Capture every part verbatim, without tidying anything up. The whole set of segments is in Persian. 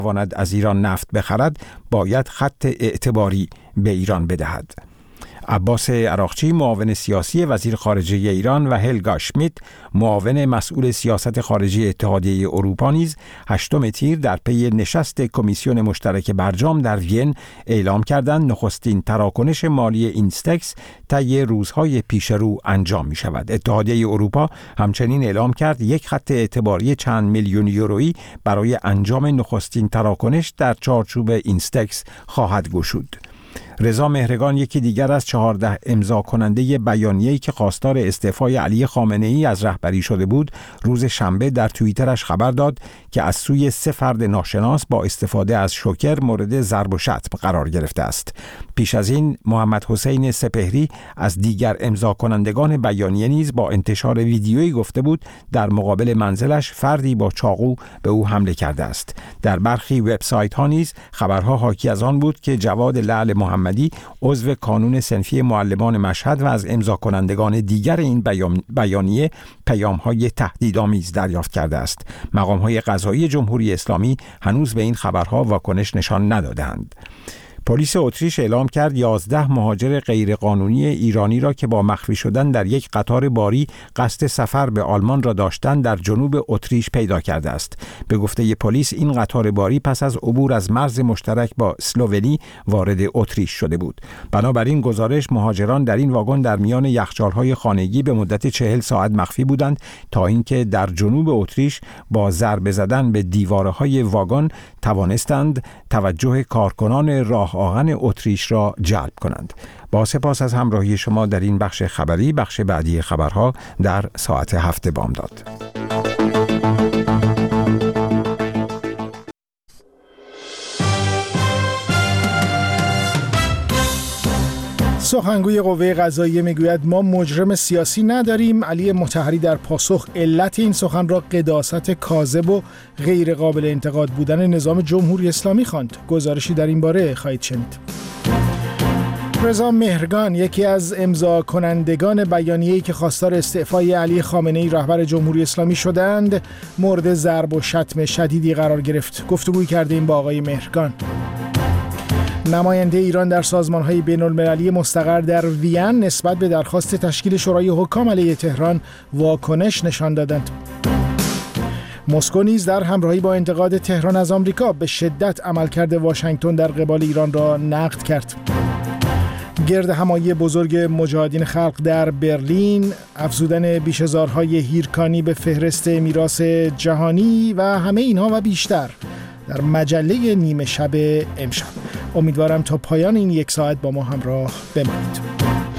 واند از ایران نفت بخرد باید خط اعتباری به ایران بدهد. عباس عراقچی معاون سیاسی وزیر خارجه ایران و هلگا شمیت معاون مسئول سیاست خارجی اتحادیه اروپا نیز هشتم تیر در پی نشست کمیسیون مشترک برجام در وین اعلام کردند نخستین تراکنش مالی اینستکس طی روزهای پیش رو انجام می شود. اتحادیه اروپا همچنین اعلام کرد یک خط اعتباری چند میلیون یورویی برای انجام نخستین تراکنش در چارچوب اینستکس خواهد گشود. رضا مهرگان یکی دیگر از چهارده امضا کننده بیانیه‌ای که خواستار استعفای علی خامنه‌ای از رهبری شده بود، روز شنبه در توییترش خبر داد که از سوی سه فرد ناشناس با استفاده از شوکر مورد ضرب و شتم قرار گرفته است. پیش از این محمد حسین سپهری از دیگر امضا کنندگان بیانیه نیز با انتشار ویدیویی گفته بود در مقابل منزلش فردی با چاقو به او حمله کرده است. در برخی وبسایت‌ها نیز خبرها حاکی از آن بود که جواد لعل محمدی عضو کانون صنفی معلمان مشهد و از امضا کنندگان دیگر این بیانیه پیام‌های تهدیدآمیز دریافت کرده است. مقام‌های قضایی جمهوری اسلامی هنوز به این خبرها واکنش نشان ندادند. پلیس اتریش اعلام کرد یازده مهاجر غیرقانونی ایرانی را که با مخفی شدن در یک قطار باری قصد سفر به آلمان را داشتند در جنوب اتریش پیدا کرده است. به گفته پلیس این قطار باری پس از عبور از مرز مشترک با اسلوونی وارد اتریش شده بود. بنابراین گزارش مهاجران در این واگن در میان یخچال‌های خانگی به مدت چهل ساعت مخفی بودند تا اینکه در جنوب اتریش با ضربه زدن به دیوارهای واگن توانستند توجه کارکنان راه آهن اتریش را جلب کنند. با سپاس از همراهی شما در این بخش خبری. بخش بعدی خبرها در ساعت هفت بامداد. سخنگوی قوه قضاییه میگوید ما مجرم سیاسی نداریم. علی مطهری در پاسخ علت این سخن را قداست کاذب و غیر قابل انتقاد بودن نظام جمهوری اسلامی خواند. گزارشی در این باره خواهید شنید. رضا مهرگان یکی از امضا کنندگان بیانیه‌ای که خواستار استعفای علی خامنه‌ای رهبر جمهوری اسلامی شدند مورد ضرب و شتم شدیدی قرار گرفت. گفتگوی کردیم با آقای مهرگان. نماینده ایران در سازمان‌های بین‌المللی مستقر در وین نسبت به درخواست تشکیل شورای حکام علیه تهران واکنش نشان دادند. مسکو نیز در همراهی با انتقاد تهران از آمریکا به شدت عملکرد واشنگتن در قبال ایران را نقد کرد. گرد همایی بزرگ مجاهدین خلق در برلین، افزودن بیش‌هزارهای هیرکانی به فهرست میراث جهانی و همه اینها و بیشتر در مجله نیمه شب امشب. امیدوارم تا پایان این یک ساعت با ما همراه بمانید.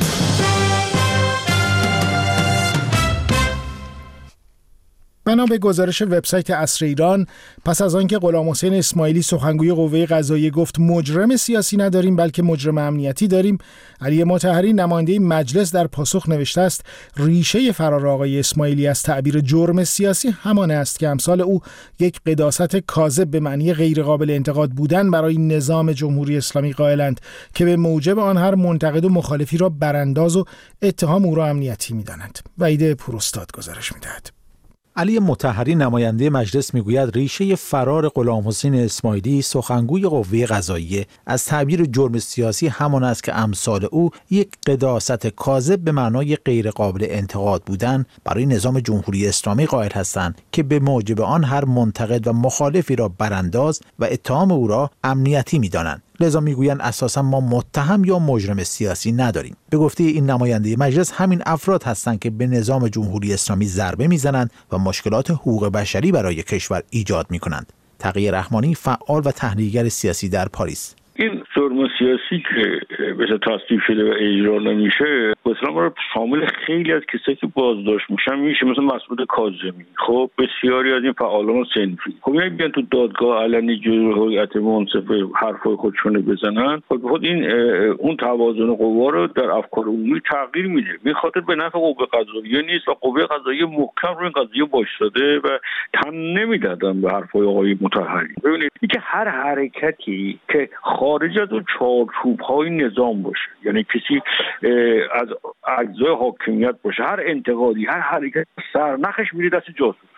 بنا به گزارش وبسایت عصر ایران، پس از آنکه غلام حسین اسماعیلی سخنگوی قوه قضاییه گفت مجرم سیاسی نداریم بلکه مجرم امنیتی داریم، علی مطهری نماینده مجلس در پاسخ نوشته است ریشه فرار آقای اسماعیلی از تعبیر جرم سیاسی همان است که امثال او یک قداست کاذب به معنی غیر قابل انتقاد بودن برای نظام جمهوری اسلامی قائلند که به موجب آن هر منتقد و مخالفی را برانداز و اتهام او را امنیتی می‌دانند. وحید پوراستاد گزارش می‌دهد. علی مطهری نماینده مجلس میگوید ریشه فرار غلام حسین اسماعیلی سخنگوی قوه قضاییه از تعبیر جرم سیاسی همان است که امثال او یک قداست کاذب به معنای غیر قابل انتقاد بودن برای نظام جمهوری اسلامی قائل هستند که به موجب آن هر منتقد و مخالفی را برانداز و اتهام او را امنیتی می‌دانند. لذا میگویند اساسا ما متهم یا مجرم سیاسی نداریم. به گفته این نماینده مجلس همین افراد هستند که به نظام جمهوری اسلامی ضربه میزنند و مشکلات حقوق بشری برای کشور ایجاد میکنند. تقی رحمانی فعال و تحلیلگر سیاسی در پاریس: این جرم سیاسی که بشه تصدیق شده و اجرا نمیشه مثلا رو شامل خیلی از کسایی که بازداشت میشن میشه، مثلا مسعود کاظمی، خب بسیاری از این فعالان صنفی، خب اینا بیان تو دادگاه علنی جلوی هیئت منصفه حرفای خودشون بزنن، خب خود این اون توازن قوا رو در افکار عمومی تغییر میده. به خاطر به نفع قوه قضاییه نیست و قوه قضاییه محکم روی این قضیه وایساده و تن نمیدادن به حرفای آقای مطهری. ببینید اینکه هر حرکتی که خارج از اون چارچوب‌های نظام باشه، یعنی کسی از اجزای حاکمیت باشه، هر انتقادی، هر حرکت سرنخش میره دست جاسوسا.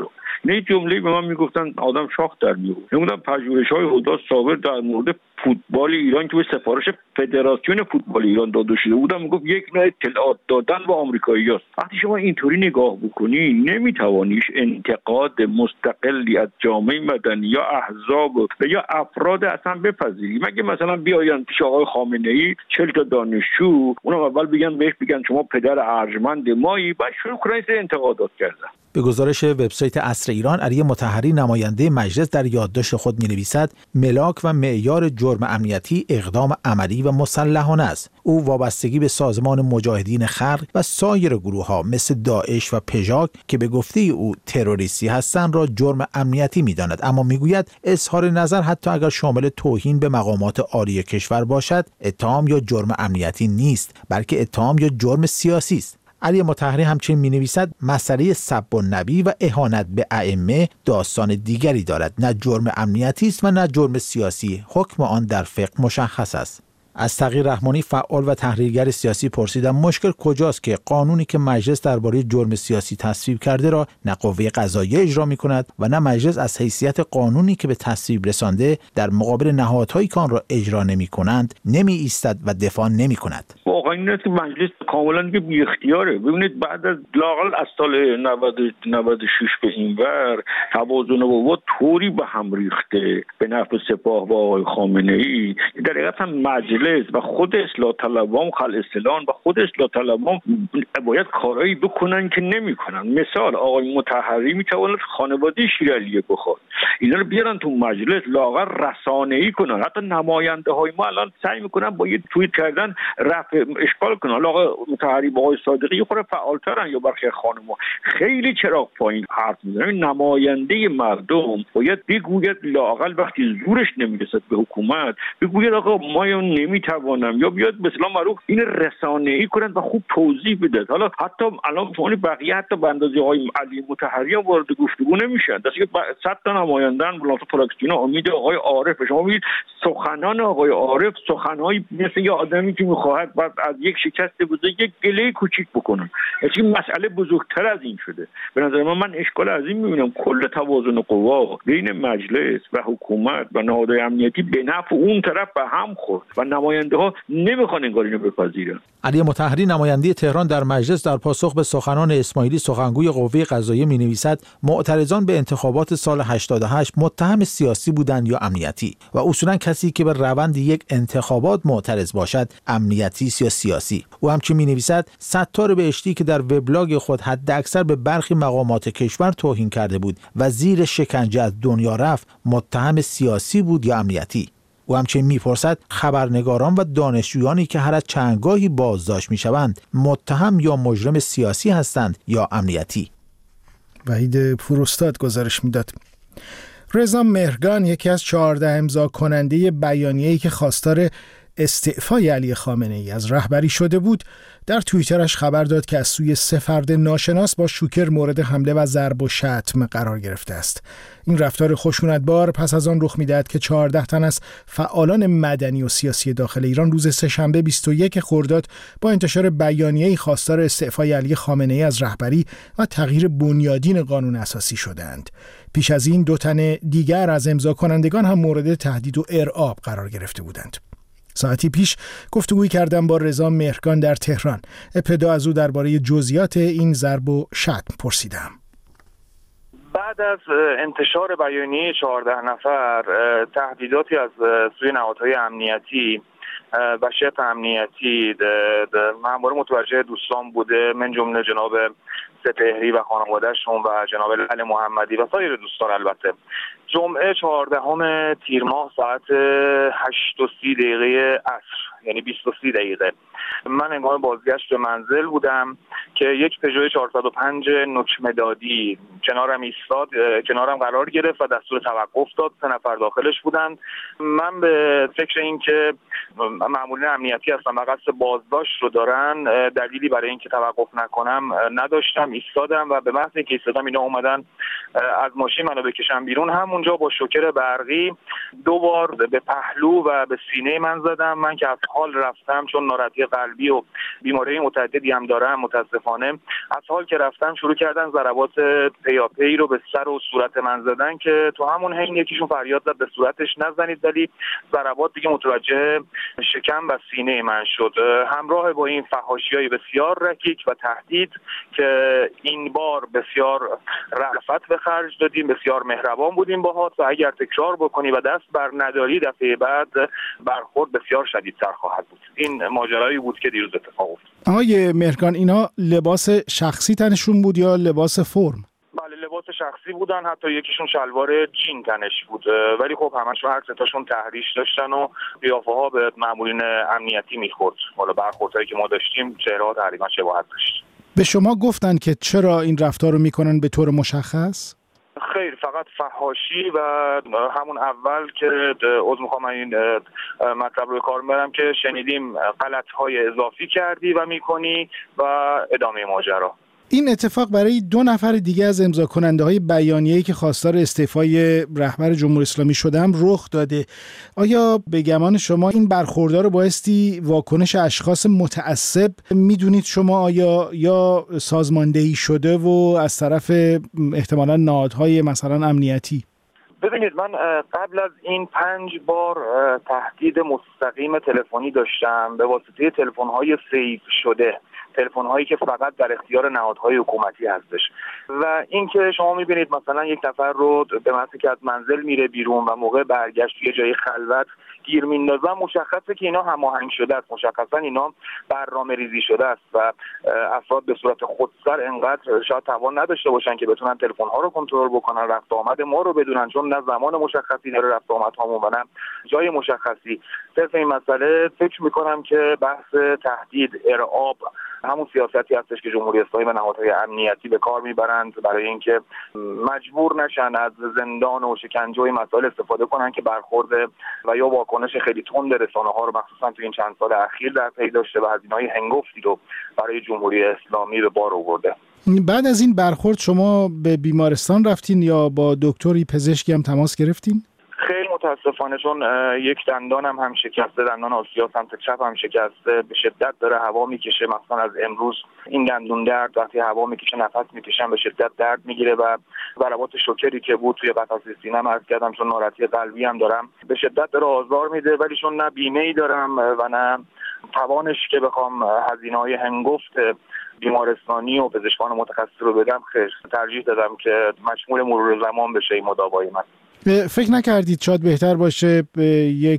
نه جمله به من میگفتن آدم شاخ در میاد. نمیدونم پژوهش‌های هدی صابر در مورد فوتبال ایران که به سفارش فدراسیون فوتبال ایران داده شده بودم میگفت یک نوع اطلاعات دادن به آمریکایی‌هاست. وقتی شما اینطوری نگاه بکنی نمیتوانیش انتقاد مستقلی از جامعه مدنی یا احزاب و یا افراد اصلا بپذیری. مگه مثلا بیاین پیش آقای خامنه‌ای چهل تا دانشجو اونم اول بگن بهش بگن شما پدر ارجمند مایی، بعد شروع کنن انتقادات کردن. به گزارش وبسایت عصر ایران، علی مطهری نماینده مجلس در یادداشت خود می‌نویسد ملاک و معیار جرم امنیتی اقدام عملی و مسلحانه است. او وابستگی به سازمان مجاهدین خلق و سایر گروه‌ها مثل داعش و پژاک که به گفته او تروریستی هستند را جرم امنیتی می‌داند، اما می‌گوید اظهار نظر حتی اگر شامل توهین به مقامات عالی کشور باشد اتهام یا جرم امنیتی نیست، بلکه اتهام یا جرم سیاسی است. علی مطهری همچنین می‌نویسد مسئله سب النبی و اهانت به ائمه داستان دیگری دارد، نه جرم امنیتی است و نه جرم سیاسی، حکم آن در فقه مشخص است. از تقی رحمانی فعال و تحلیلگر سیاسی پرسیدم مشکل کجاست که قانونی که مجلس درباره جرم سیاسی تصویب کرده را نه قوه قضاییه اجرا می‌کند و نه مجلس از حیثیت قانونی که به تصویب رسانده در مقابل نهادهایی که آن را اجرا نمی‌کنند نمی ایستد و دفاع نمی‌کند. واقعا این است که مجلس کاملا دیگه بی اختیاره. ببینید بعد از لااقل از سال نود و شش به اینور توازن قوا طوری به هم ریخته به نفع سپاه و آقای خامنه‌ای در حقیقت هم مجلس و خود اصلاح طلبان خلع اصطلاح و خود اصلاح طلبان باید کارایی بکنن که نمیکنن. مثال آقای مطهری میتواند خانواده شیرعلیه بخواد، اینا رو بیارن تو مجلس لااقل رسانه‌ای کنن. حتی نماینده های ما الان سعی میکنن با یه توییت کردن رفع اشکال کنن. حالا آقای مطهری با آقای صادقی یه خورده فعالترن یا برخی خانم‌ها خیلی چراغ پایین حرف میزنن. نماینده مردم باید بگوید لااقل وقتی زورش نمیرسد به حکومت بگوید آقا ما نمیتوانم، یا بیاد به اصطلاح معروف این رسانه‌ای کنن و خوب توضیح بده. حالا حتی الان شما بقیه حتی به اندازه آقای علی مطهری وارد گفتگو نمیشن. دستی که صد تا نمایندگان بلاتو پراکسینا امید آقای عارف، شما ببینید سخنان آقای عارف سخنایی مثل یه آدمی که میخواهد بعد از یک شکست بزرگ یک گله کوچیک بکنه. یعنی مسئله بزرگتر از این شده. به نظر من من اشکال از این میبینم کل توازن قوا بین مجلس و حکومت و نهادهای امنیتی به نفع اون طرف به هم خورد و نماینده ها نمیخوان انگار اینو بپذیرن. علی مطهری نماینده تهران در مجلس در پاسخ به سخنان اسماعیلی سخنگوی قوه قضاییه می‌نویسد معترضان به انتخابات سال هشتاد و هشت متهم سیاسی بودند یا امنیتی و اصولا کسی که به روند یک انتخابات معترض باشد امنیتی یا سیاسی. او همچنین می‌نویسد ستار بهشتی که در وبلاگ خود حداکثر به برخی مقامات کشور توهین کرده بود و زیر شکنجه از دنیا رفت متهم سیاسی بود یا امنیتی. او همچنین میپرسد خبرنگاران و دانشجویانی که هر از چندگاهی بازداشت میشوند متهم یا مجرم سیاسی هستند یا امنیتی. وحید پوراستاد گزارش میداد. رضا مهرگان یکی از چهارده امضا کننده بیانیه‌ای که خواستار استعفای علی خامنه‌ای از رهبری شده بود در توییترش خبر داد که از سوی سه فرد ناشناس با شوکر مورد حمله و ضرب و شتم قرار گرفته است. این رفتار خشونتبار پس از آن رخ می‌دهد که چهارده تن از فعالان مدنی و سیاسی داخل ایران روز سه‌شنبه بیست و یک خرداد با انتشار بیانیه‌ای خواستار استعفای علی خامنه‌ای از رهبری و تغییر بنیادین قانون اساسی شدند. پیش از این دو تن دیگر از امضا کنندگان هم مورد تهدید و ارعاب قرار گرفته بودند. ساعتی پیش گفتگویی کردم با رضا مهرگان در تهران. ابتدا از او درباره جزئیات این ضرب و شتم پرسیدم. بعد از انتشار بیانیه چهارده نفر تهدیداتی از سوی نهادهای امنیتی و شبه امنیتی همواره متوجه دوستان بوده، من جمله جناب سپهری و خانواده‌شون و جناب لعل محمدی و سایر دوستان. البته جمعه چهاردهم تیر ماه ساعت هشت و سی دقیقه عصر، یعنی بیست و سه دقیقه، من هنگام بازگشت به منزل بودم که یک پژو چهارصد و پنج نوک مدادی کنارم ایستاد، کنارم قرار گرفت و دستور توقف داد. سه نفر داخلش بودن. من به فکر این که مامورین امنیتی هستن و قصد بازداشت رو دارن دلیلی برای اینکه توقف نکنم نداشتم. ایستادم و به محض اینکه ایستادم اینا اومدن از ماشین منو بکشن بیرون. همونجا با شوکر برقی دو بار به پهلو و به سینه من زدم. من که از حال رفتم، چون ناراحتی قلبی و بیماری متعددی هم دارم متاسفانه، از حال که رفتم شروع کردن ضربات پیاپی رو به سر و صورت من زدن که تو همون حین یکیشون فریاد زد به صورتش نزنید، ولی ضربات دیگه متوجه شکم و سینه من شد، همراه با این فحاشی‌های بسیار رکیک و تهدید که این بار بسیار رأفت به خرج دادیم، بسیار مهربان بودیم باهات و اگر تکرار بکنی و دست بر نداری دفعه بعد برخورد بسیار شدیدتر خواهد بود. این ماجرایی بود که دیروز اتفاق افتاد. آقای مهرگان، اینا لباس شخصی تنشون بود یا لباس فرم؟ بله لباس شخصی بودن، حتی یکیشون شلوار جین تنش بود، ولی خب همشون هر سه تاشون تحریش داشتن و قیافه‌ها به مامورین امنیتی میخورد. حالا برخوردهایی که ما داشتیم چهره‌ها تقریبا شباهت داشت. به شما گفتن که چرا این رفتار رو میکنن به طور مشخص؟ خیر، فقط فحاشی و همون اول که عذر میخوام این مطلب رو کار میبرم که شنیدیم غلط‌های اضافی کردی و میکنی و ادامه ماجرا. این اتفاق برای دو نفر دیگه از امضا کننده های بیانیه‌ای که خواستار استعفای رهبر جمهوری اسلامی شدن رخ داده. آیا به گمان شما این برخوردها رو بایستی واکنش اشخاص متعصب میدونید شما آیا یا سازماندهی شده و از طرف احتمالاً نهادهای مثلا امنیتی؟ ببینید، من قبل از این پنج بار تهدید مستقیم تلفنی داشتم به واسطه تلفن‌های سیو شده، تلفن هایی که فقط در اختیار نهادهای حکومتی هستش و اینکه شما میبینید مثلا یک نفر رو به معنی که از منزل میره بیرون و موقع برگشت توی جای خلوت گیر میندازن، مشخصه که اینا هماهنگ شده است، مشخصا اینا برنامه ریزی شده است و افراد به صورت خودسر انقدر شاید توان نداشته باشن که بتونن تلفن ها رو کنترل بکنن، رفت آمد ما رو بدونن، چون نه زمان مشخصی داره رفت آمد هامون و نه جای مشخصی. صرف این مسئله فکر میکنم که بحث تهدید، ارعاب همون سیاستی هستش که جمهوری اسلامی و نهادهای امنیتی به کار میبرند برای اینکه مجبور نشن از زندان و شکنجه و مسائل استفاده کنن که برخورد و یا واکنش خیلی تند رسانه‌ها رو مخصوصا تو این چند سال اخیر در پی داشته و هزینه‌های هنگفتی رو برای جمهوری اسلامی به بار آورده. بعد از این برخورد شما به بیمارستان رفتین یا با دکتری پزشکی هم تماس گرفتین؟ خیلی متاسفانه، چون یک دندانم هم شکسته، دندان آسیا سمت چپ هم شکسته، به شدت داره هوا میکشه. مثلا از امروز این دندون درد وقتی هوا میکشه نفس میکشم به شدت درد میگیره و ضربات شوکری که بود توی قفسه سینه‌ام عرض کردم، چون ناراحتی قلبی هم دارم، به شدت داره آزار میده، ولی چون نه بیمه‌ای دارم و نه توانش که بخوام هزینه‌های هنگفت بیمارستانی و پزشکان متخصص رو بدم، خیر ترجیح دادم که مشمول مرور زمان بشه این مداوای من. فکر نکردید شاید بهتر باشه به یک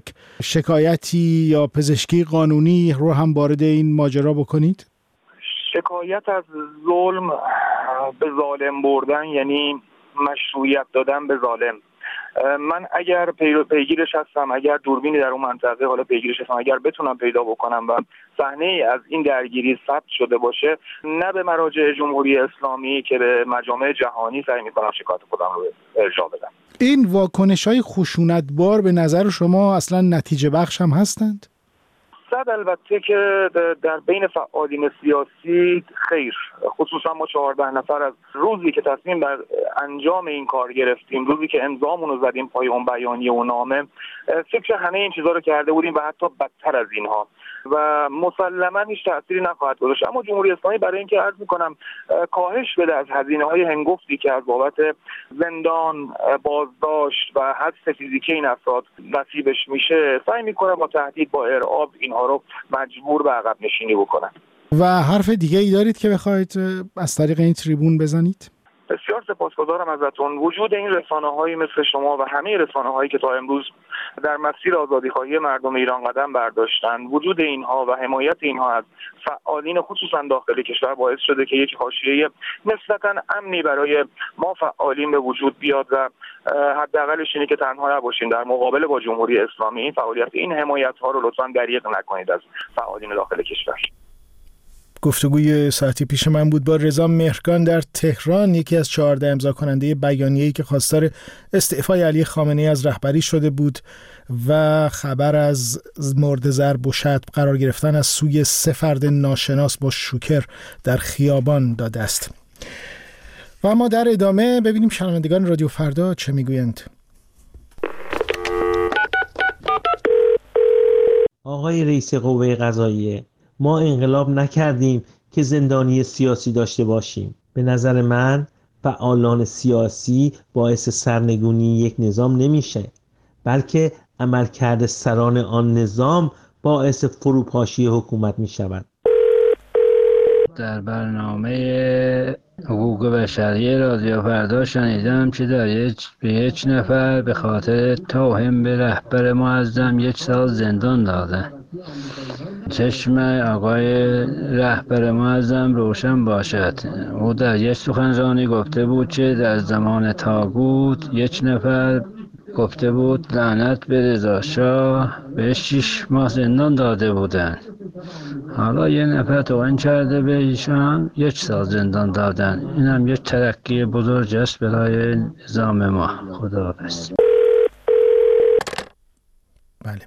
شکایتی یا پزشکی قانونی رو هم وارد این ماجرا بکنید؟ شکایت از ظلم به ظالم بردن یعنی مشروعیت دادن به ظالم. من اگر پیگیرش هستم، اگر دوربینی در اون منطقه حالا پیگیرش هستم، اگر بتونم پیدا بکنم و صحنه از این درگیری ثبت شده باشه، نه به مراجع جمهوری اسلامی که به مجامع جهانی سعی میکنم شکایت خودم رو ارجاع بدم. این واکنش‌های خشونت‌بار به نظر شما اصلا نتیجه بخش هم هستند؟ صد البته که در بین فعالین سیاسی خیر، خصوصا ما چهارده نفر از روزی که تصمیم بر انجام این کار گرفتیم، روزی که امضامون رو زدیم پای اون بیانیه و نامه، فکر همه این چیزا رو کرده بودیم و حتی بدتر از اینها و مسلما هیچ تأثیری نخواهد گذاشت. اما جمهوری اسلامی برای اینکه عرض میکنم کاهش بده از هزینه‌های هنگفتی که از بابت زندان، بازداشت و حبس فیزیکی این افراد نصیبش میشه، سعی میکنه با تهدید، با ارعاب اینها رو مجبور به عقب نشینی بکنن. و حرف دیگه ای دارید که بخواید از طریق این تریبون بزنید؟ بسیار سپاسگزارم ازتون. وجود این رسانه‌هایی مثل شما و همه رسانه‌هایی که تا امروز در مسیر آزادی‌خواهی مردم ایران قدم برداشتن، وجود اینها و حمایت اینها از فعالین خصوصا داخل کشور باعث شده که یک حاشیه نسبتاً امنی برای ما فعالین به وجود بیاد و حداقلش اینه که تنها نباشیم در مقابله با جمهوری اسلامی. این فعالیت، این حمایت‌ها رو لطفاً دریغ نکنید از فعالین داخل کشور. گفتگوی ساعتی پیش من بود با رضا مهرگان در تهران، یکی از چهارده امضا کننده بیانیه‌ای که خواستار استعفای علی خامنه‌ای از رهبری شده بود و خبر از مورد ضرب و شتم قرار گرفتن از سوی سه فرد ناشناس با شوکر در خیابان داده است. و اما در ادامه ببینیم شنوندگان رادیو فردا چه میگویند. آقای آقای رئیس قوه قضاییه، ما انقلاب نکردیم که زندانی سیاسی داشته باشیم. به نظر من فعالان سیاسی باعث سرنگونی یک نظام نمیشه، بلکه عملکرد سران آن نظام باعث فروپاشی حکومت میشود. در برنامه حقوق بشری رادیو فردا شنیدم که در یک به یک نفر به خاطر توهین به رهبر معظم یک سال زندان دادن. چشم آقای رهبر معظم روشن باشد. او در یک سخنرانی گفته بود که در زمان طاغوت یک نفر گفته بود لعنت به رضا شاه، به شش ماه زندان داده بودن. حالا یه نفر توهین کرده به ایشان، یک سال زندان دادن. این هم یک ترقی بزرگ است برای نظام ما. خداحافظ. بله.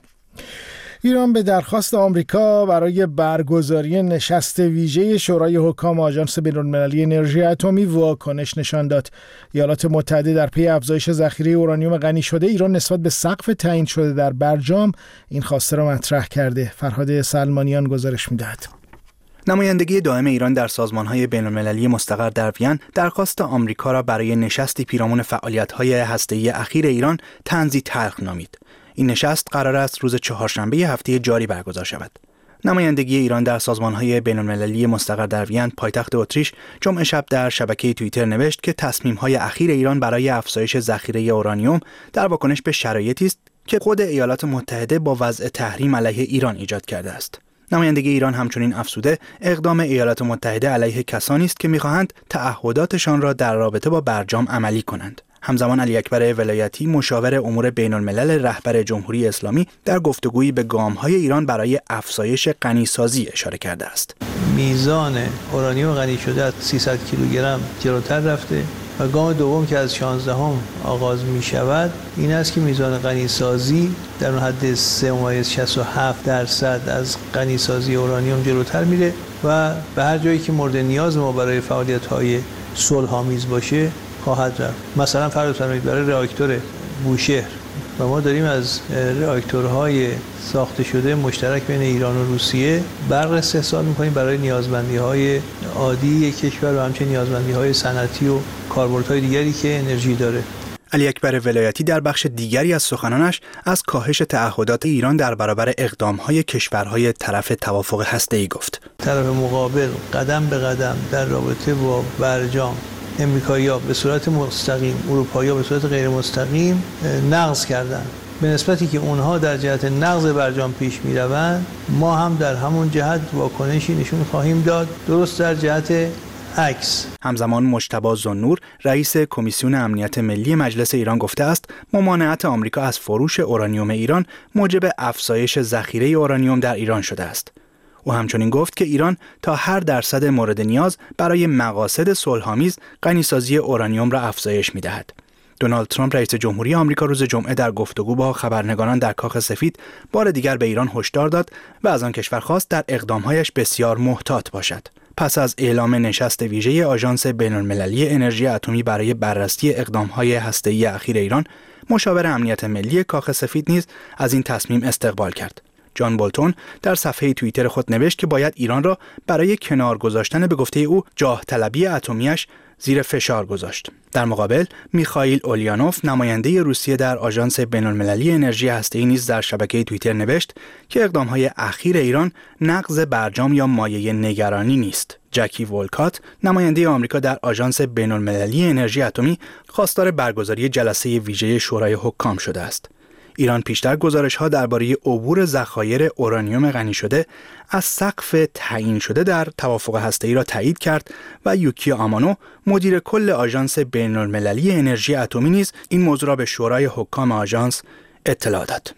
ایران به درخواست آمریکا برای برگزاری نشست ویژه شورای حکام آژانس بین‌المللی انرژی اتمی واکنش نشان داد. ایالات متحده در پی افزایش ذخیره اورانیوم غنی شده ایران نسبت به سقف تعیین شده در برجام این خواسته را مطرح کرده. فرهاد سلمانیان گزارش می‌دهد. نمایندگی دائم ایران در سازمان‌های بین‌المللی مستقر در وین درخواست آمریکا را برای نشستی پیرامون فعالیت‌های هسته‌ای اخیر ایران طنزی تلخ نامید. این نشست قرار است روز چهارشنبه هفته جاری برگزار شود. نمایندگی ایران در سازمان‌های بین‌المللی مستقر در وین پایتخت اتریش جمعه شب در شبکه توییتر نوشت که تصمیم‌های اخیر ایران برای افزایش ذخیره اورانیوم در واکنش به شرایطی است که خود ایالات متحده با وضع تحریم علیه ایران ایجاد کرده است. نمایندگی ایران همچنین افزوده اقدام ایالات متحده علیه کسانی است که می‌خواهند تعهداتشان را در رابطه با برجام عملی کنند. همزمان علی اکبر ولایتی مشاور امور بین‌الملل رهبر جمهوری اسلامی در گفتگویی به گام‌های ایران برای افزایش غنیسازی اشاره کرده است. میزان اورانیوم غنی شده از سیصد کیلوگرم جلوتر رفته و گام دوم که از شانزدهم آغاز می شود این است که میزان غنیسازی در حد سه ممیز شصت و هفت درصد از غنیسازی اورانیوم جلوتر میره و به هر جایی که مورد نیاز ما برای فعالیت‌های صلح‌آمیز باشه خواهد رفت. مثلا فرض بفرمایید برای راکتور بوشهر و ما داریم از راکتورهای ساخته شده مشترک بین ایران و روسیه برق استحصال می‌کنیم برای نیازمندی‌های عادی کشور و همچنین نیازمندی‌های صنعتی و کاربردهای دیگری که انرژی داره. علی اکبر ولایتی در بخش دیگری از سخنانش از کاهش تعهدات ایران در برابر اقدام‌های کشورهای طرف توافق هسته‌ای گفت. طرف مقابل قدم به قدم در رابطه با برجام امریکایی‌ها به صورت مستقیم، اروپایی‌ها به صورت غیر مستقیم نقض کردند. به نسبتی که اونها در جهت نقض برجام پیش می‌روند، ما هم در همون جهت واکنشی نشون خواهیم داد، درست در جهت عکس. همزمان مجتبی ذوالنور رئیس کمیسیون امنیت ملی مجلس ایران گفته است ممانعت آمریکا از فروش اورانیوم ایران موجب افزایش ذخیره اورانیوم در ایران شده است. او همچنین گفت که ایران تا هر درصد مورد نیاز برای مقاصد صلح‌آمیز غنیسازی اورانیوم را افزایش می‌دهد. دونالد ترامپ رئیس جمهوری آمریکا روز جمعه در گفتگو با خبرنگاران در کاخ سفید بار دیگر به ایران هشدار داد و از آن کشور خواست در اقدام‌هایش بسیار محتاط باشد. پس از اعلام نشست ویژه آژانس بین‌المللی انرژی اتمی برای بررسی اقدام‌های هسته‌ای اخیر ایران، مشاور امنیت ملی کاخ سفید نیز از این تصمیم استقبال کرد. جان بولتون در صفحه توییتر خود نوشت که باید ایران را برای کنار گذاشتن به گفته او جاه طلبی اتمیش زیر فشار گذاشت. در مقابل میخائیل اولیانوف نماینده روسیه در آژانس بین‌المللی انرژی هسته‌ای نیز در شبکه توییتر نوشت که اقدام‌های اخیر ایران نقض برجام یا مایه نگرانی نیست. جکی ولکات نماینده آمریکا در آژانس بین‌المللی انرژی اتمی خواستار برگزاری جلسه ویژه شورای حکام شده است. ایران پیشتر گزارش‌ها درباره عبور ذخایر اورانیوم غنی شده از سقف تعیین شده در توافق هسته‌ای را تایید کرد و یوکی آمانو مدیر کل آژانس بین‌المللی انرژی اتمی نیز این موضوع را به شورای حکام آژانس اطلاع داد.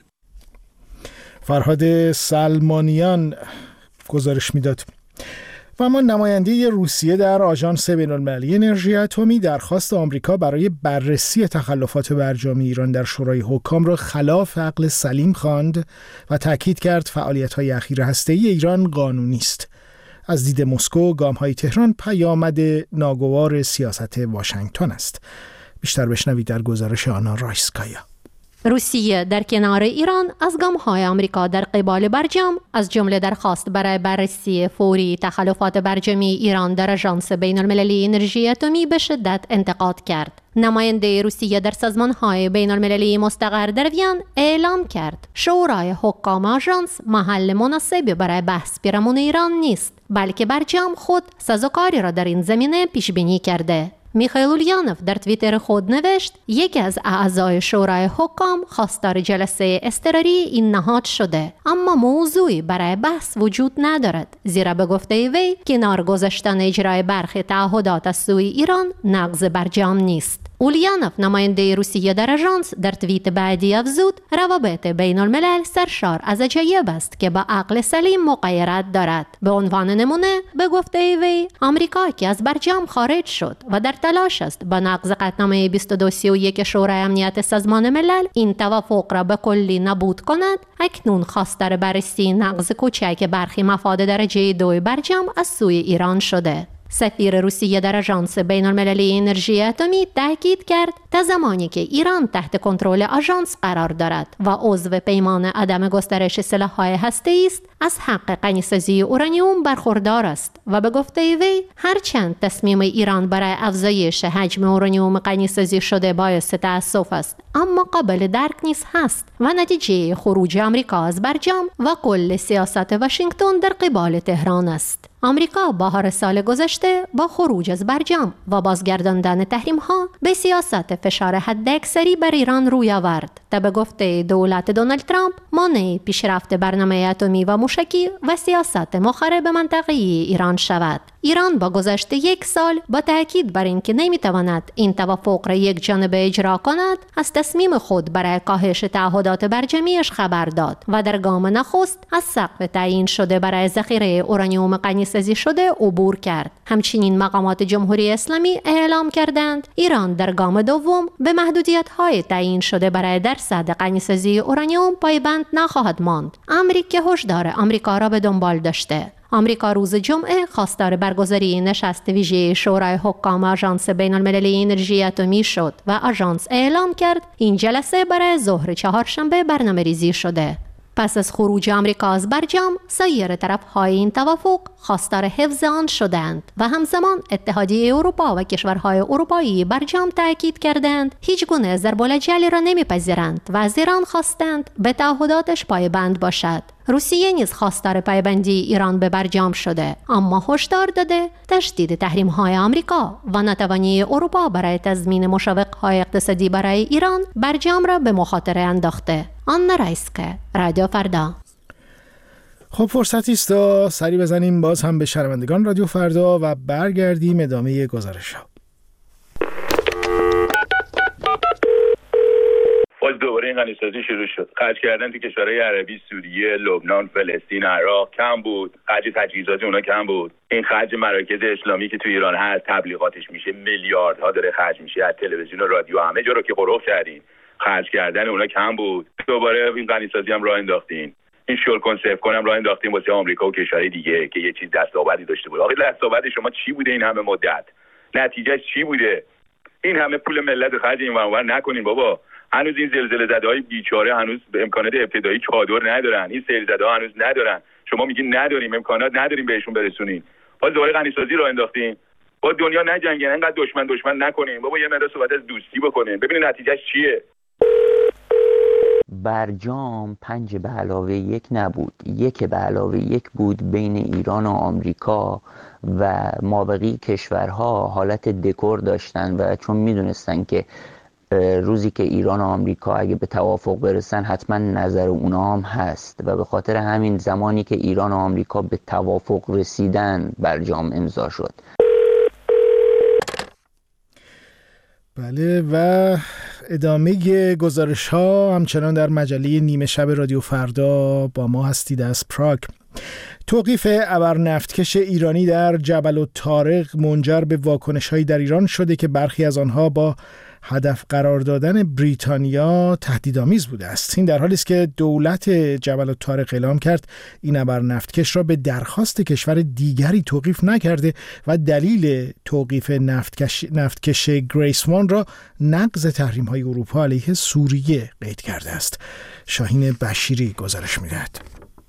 فرهاد سلمانیان گزارش میداد. و اما نماینده روسیه در آژانس بین‌المللی انرژی اتمی درخواست آمریکا برای بررسی تخلفات برجامی ایران در شورای حکام را خلاف عقل سلیم خواند و تاکید کرد فعالیت‌های اخیر هسته‌ای ایران قانونی است. از دید مسکو گام‌های تهران پیامد ناگوار سیاست واشنگتن است. بیشتر بشنوید در گزارش آنا رایسکایا. روسیه در کنار ایران از گام‌های آمریکا در قبال برجام از جمله درخواست برای بررسی فوری تخلفات برجامی ایران در آژانس بین‌المللی انرژی اتمی به شدت انتقاد کرد. نماینده روسیه در سازمان‌های بین‌المللی مستقر در وین اعلام کرد شورای حکام آژانس محل مناسبی برای بحث پیرامون ایران نیست، بلکه برجام خود سازوکاری را در این زمینه پیش بینی کرده. میخائیل اولیانوف در توییتر خود نوشت یکی از اعضای شورای حکام خواستار جلسه اضطراری این نهاد شده، اما موضوعی برای بحث وجود ندارد، زیرا به گفته وی کنار گذاشتن اجرای برخی تعهدات از سوی ایران نقض برجام نیست. اولیانوف نماینده روسیه در آژانس در توییت بعدی افزود روابط بین الملل سرشار از عجایب است که با عقل سلیم مغایرت دارد. به عنوان نمونه به گفته وی آمریکا که از برجام خارج شد و در تلاش است با نقض قطعنامه بیست و دو سی و یک شورای امنیت سازمان ملل این توافق را به کلی نابود کند، اکنون خواستار بررسی نقض کوچک برخی مفاد درجه دو برجام از سوی ایران شده. سفیر روسیه در آژانس بین‌المللی انرژی اتمی تاکید کرد تا زمانی که ایران تحت کنترل آژانس قرار دارد و عضو پیمان عدم گسترش سلاح‌های هسته‌ای است، از حق غنی‌سازی اورانیوم برخوردار است و به گفته وی هرچند تصمیم ایران برای افزایش حجم اورانیوم غنی‌سازی شده باعث تأسف است، اما قابل درک نیز هست و نتیجه خروج آمریکا از برجام و کل سیاست واشنگتن در قبال تهران است. آمریکا بهار سال گذشته با خروج از برجام و بازگرداندن تحریم‌ها به سیاست فشار حداکثری بر ایران روی آورد تا به گفته دولت دونالد ترامپ مانع پیشرفت برنامه اتمی و موشکی و سیاست مخرب منطقه‌ای ایران شود. ایران با گذشت یک سال با تاکید بر اینکه نمیتواند این توافق را یک جانبه اجرا کند از تصمیم خود برای کاهش تعهدات برجامیش خبر داد و در گام نخست از سقف تعیین شده برای ذخیره اورانیوم غنی‌سازی شده عبور کرد. همچنین مقامات جمهوری اسلامی اعلام کردند ایران در گام دوم به محدودیت‌های تعیین شده برای درصد غنی‌سازی اورانیوم پایبند نخواهد ماند، امری که هشدار آمریکا را به دنبال داشته. آمریکا روز جمعه خواستار برگزاری نشست ویژه شورای حکام آژانس بین‌المللی انرژی اتمی شد و آژانس اعلام کرد این جلسه برای ظهر چهارشنبه برنامه‌ریزی شده. پس از خروج آمریکا از برجام، سایر طرف‌های این توافق خواستار حفظ آن شدند و همزمان اتحادیه اروپا و کشورهای اروپایی برجام تاکید کردند هیچ گونه ضرب‌الجلی را نمی‌پذیرند و از ایران خواستند به تعهداتش پایبند باشد. روسیه نیز خواستار پایبندی ایران به برجام شده، اما هشدار داده تشدید تحریم‌های آمریکا و ناتوانی اروپا برای تضمین مشوق‌های اقتصادی برای ایران برجام را به مخاطره انداخته. آنا رایسکه، رادیو فردا. خب فرصتی است تا سری بزنیم باز هم به شنوندگان رادیو فردا و برگردیم ادامه گزارش‌ها. باز دوباره این غنی‌سازی شروع شد. خرج کردن تو کشورهای عربی، سوریه، لبنان، فلسطین، عراق کم بود. خرج تجهیزات اونا کم بود. این خرج مراکز اسلامی که تو ایران هست، تبلیغاتش میشه میلیاردها داره خرج میشه. از تلویزیون و رادیو همه جا رو که قرق کردین. خرج کردن اونا کم بود. دوباره این غنی‌سازی هم راه انداختین. این شل کنسرو کنم راه انداختین واسه آمریکا و کشورهای دیگه که یه چیز دستاوردی داشته بود. آخه دستاورد شما چی بوده این همه مدت؟ نتیجهش چی بوده؟ این همه پول ملت خرج این ور نکنین بابا. هنوز این زلزله زده‌های بیچاره هنوز به امکانات ابتدایی چادر ندارن. این سیل زده‌ها هنوز ندارن. شما میگین نداریم، امکانات نداریم بهشون برسونین. باز دوباره غنی‌سازی راه انداختین. با دنیا نجنگین، انقدر دشمن دشمن نکنین. بابا یه مقدار صحبت از دوستی بکنین. ببینید نتیجهش چیه. برجام پنج به علاوه یک نبود، یک به علاوه یک بود بین ایران و آمریکا و مابقی کشورها حالت دکور داشتن و چون میدونستن که روزی که ایران و آمریکا اگه به توافق برسن حتما نظر اونا هم هست و به خاطر همین زمانی که ایران و آمریکا به توافق رسیدن برجام امضا شد. بله و ادامه گزارش ها همچنان در مجله نیمه شب رادیو فردا با ما هستید از پراگ. توقیف ابرنفتکش ایرانی در جبل الطارق منجر به واکنش‌هایی در ایران شده که برخی از آنها با هدف قرار دادن بریتانیا تهدیدآمیز بوده است. این در حالی است که دولت جبل الطارق اعلام کرد این ابر نفتکش را به درخواست کشور دیگری توقیف نکرده و دلیل توقیف نفتکش نفتکش گریس وان را نقض تحریم‌های اروپا علیه سوریه قید کرده است. شاهین بشیری گزارش می‌دهد.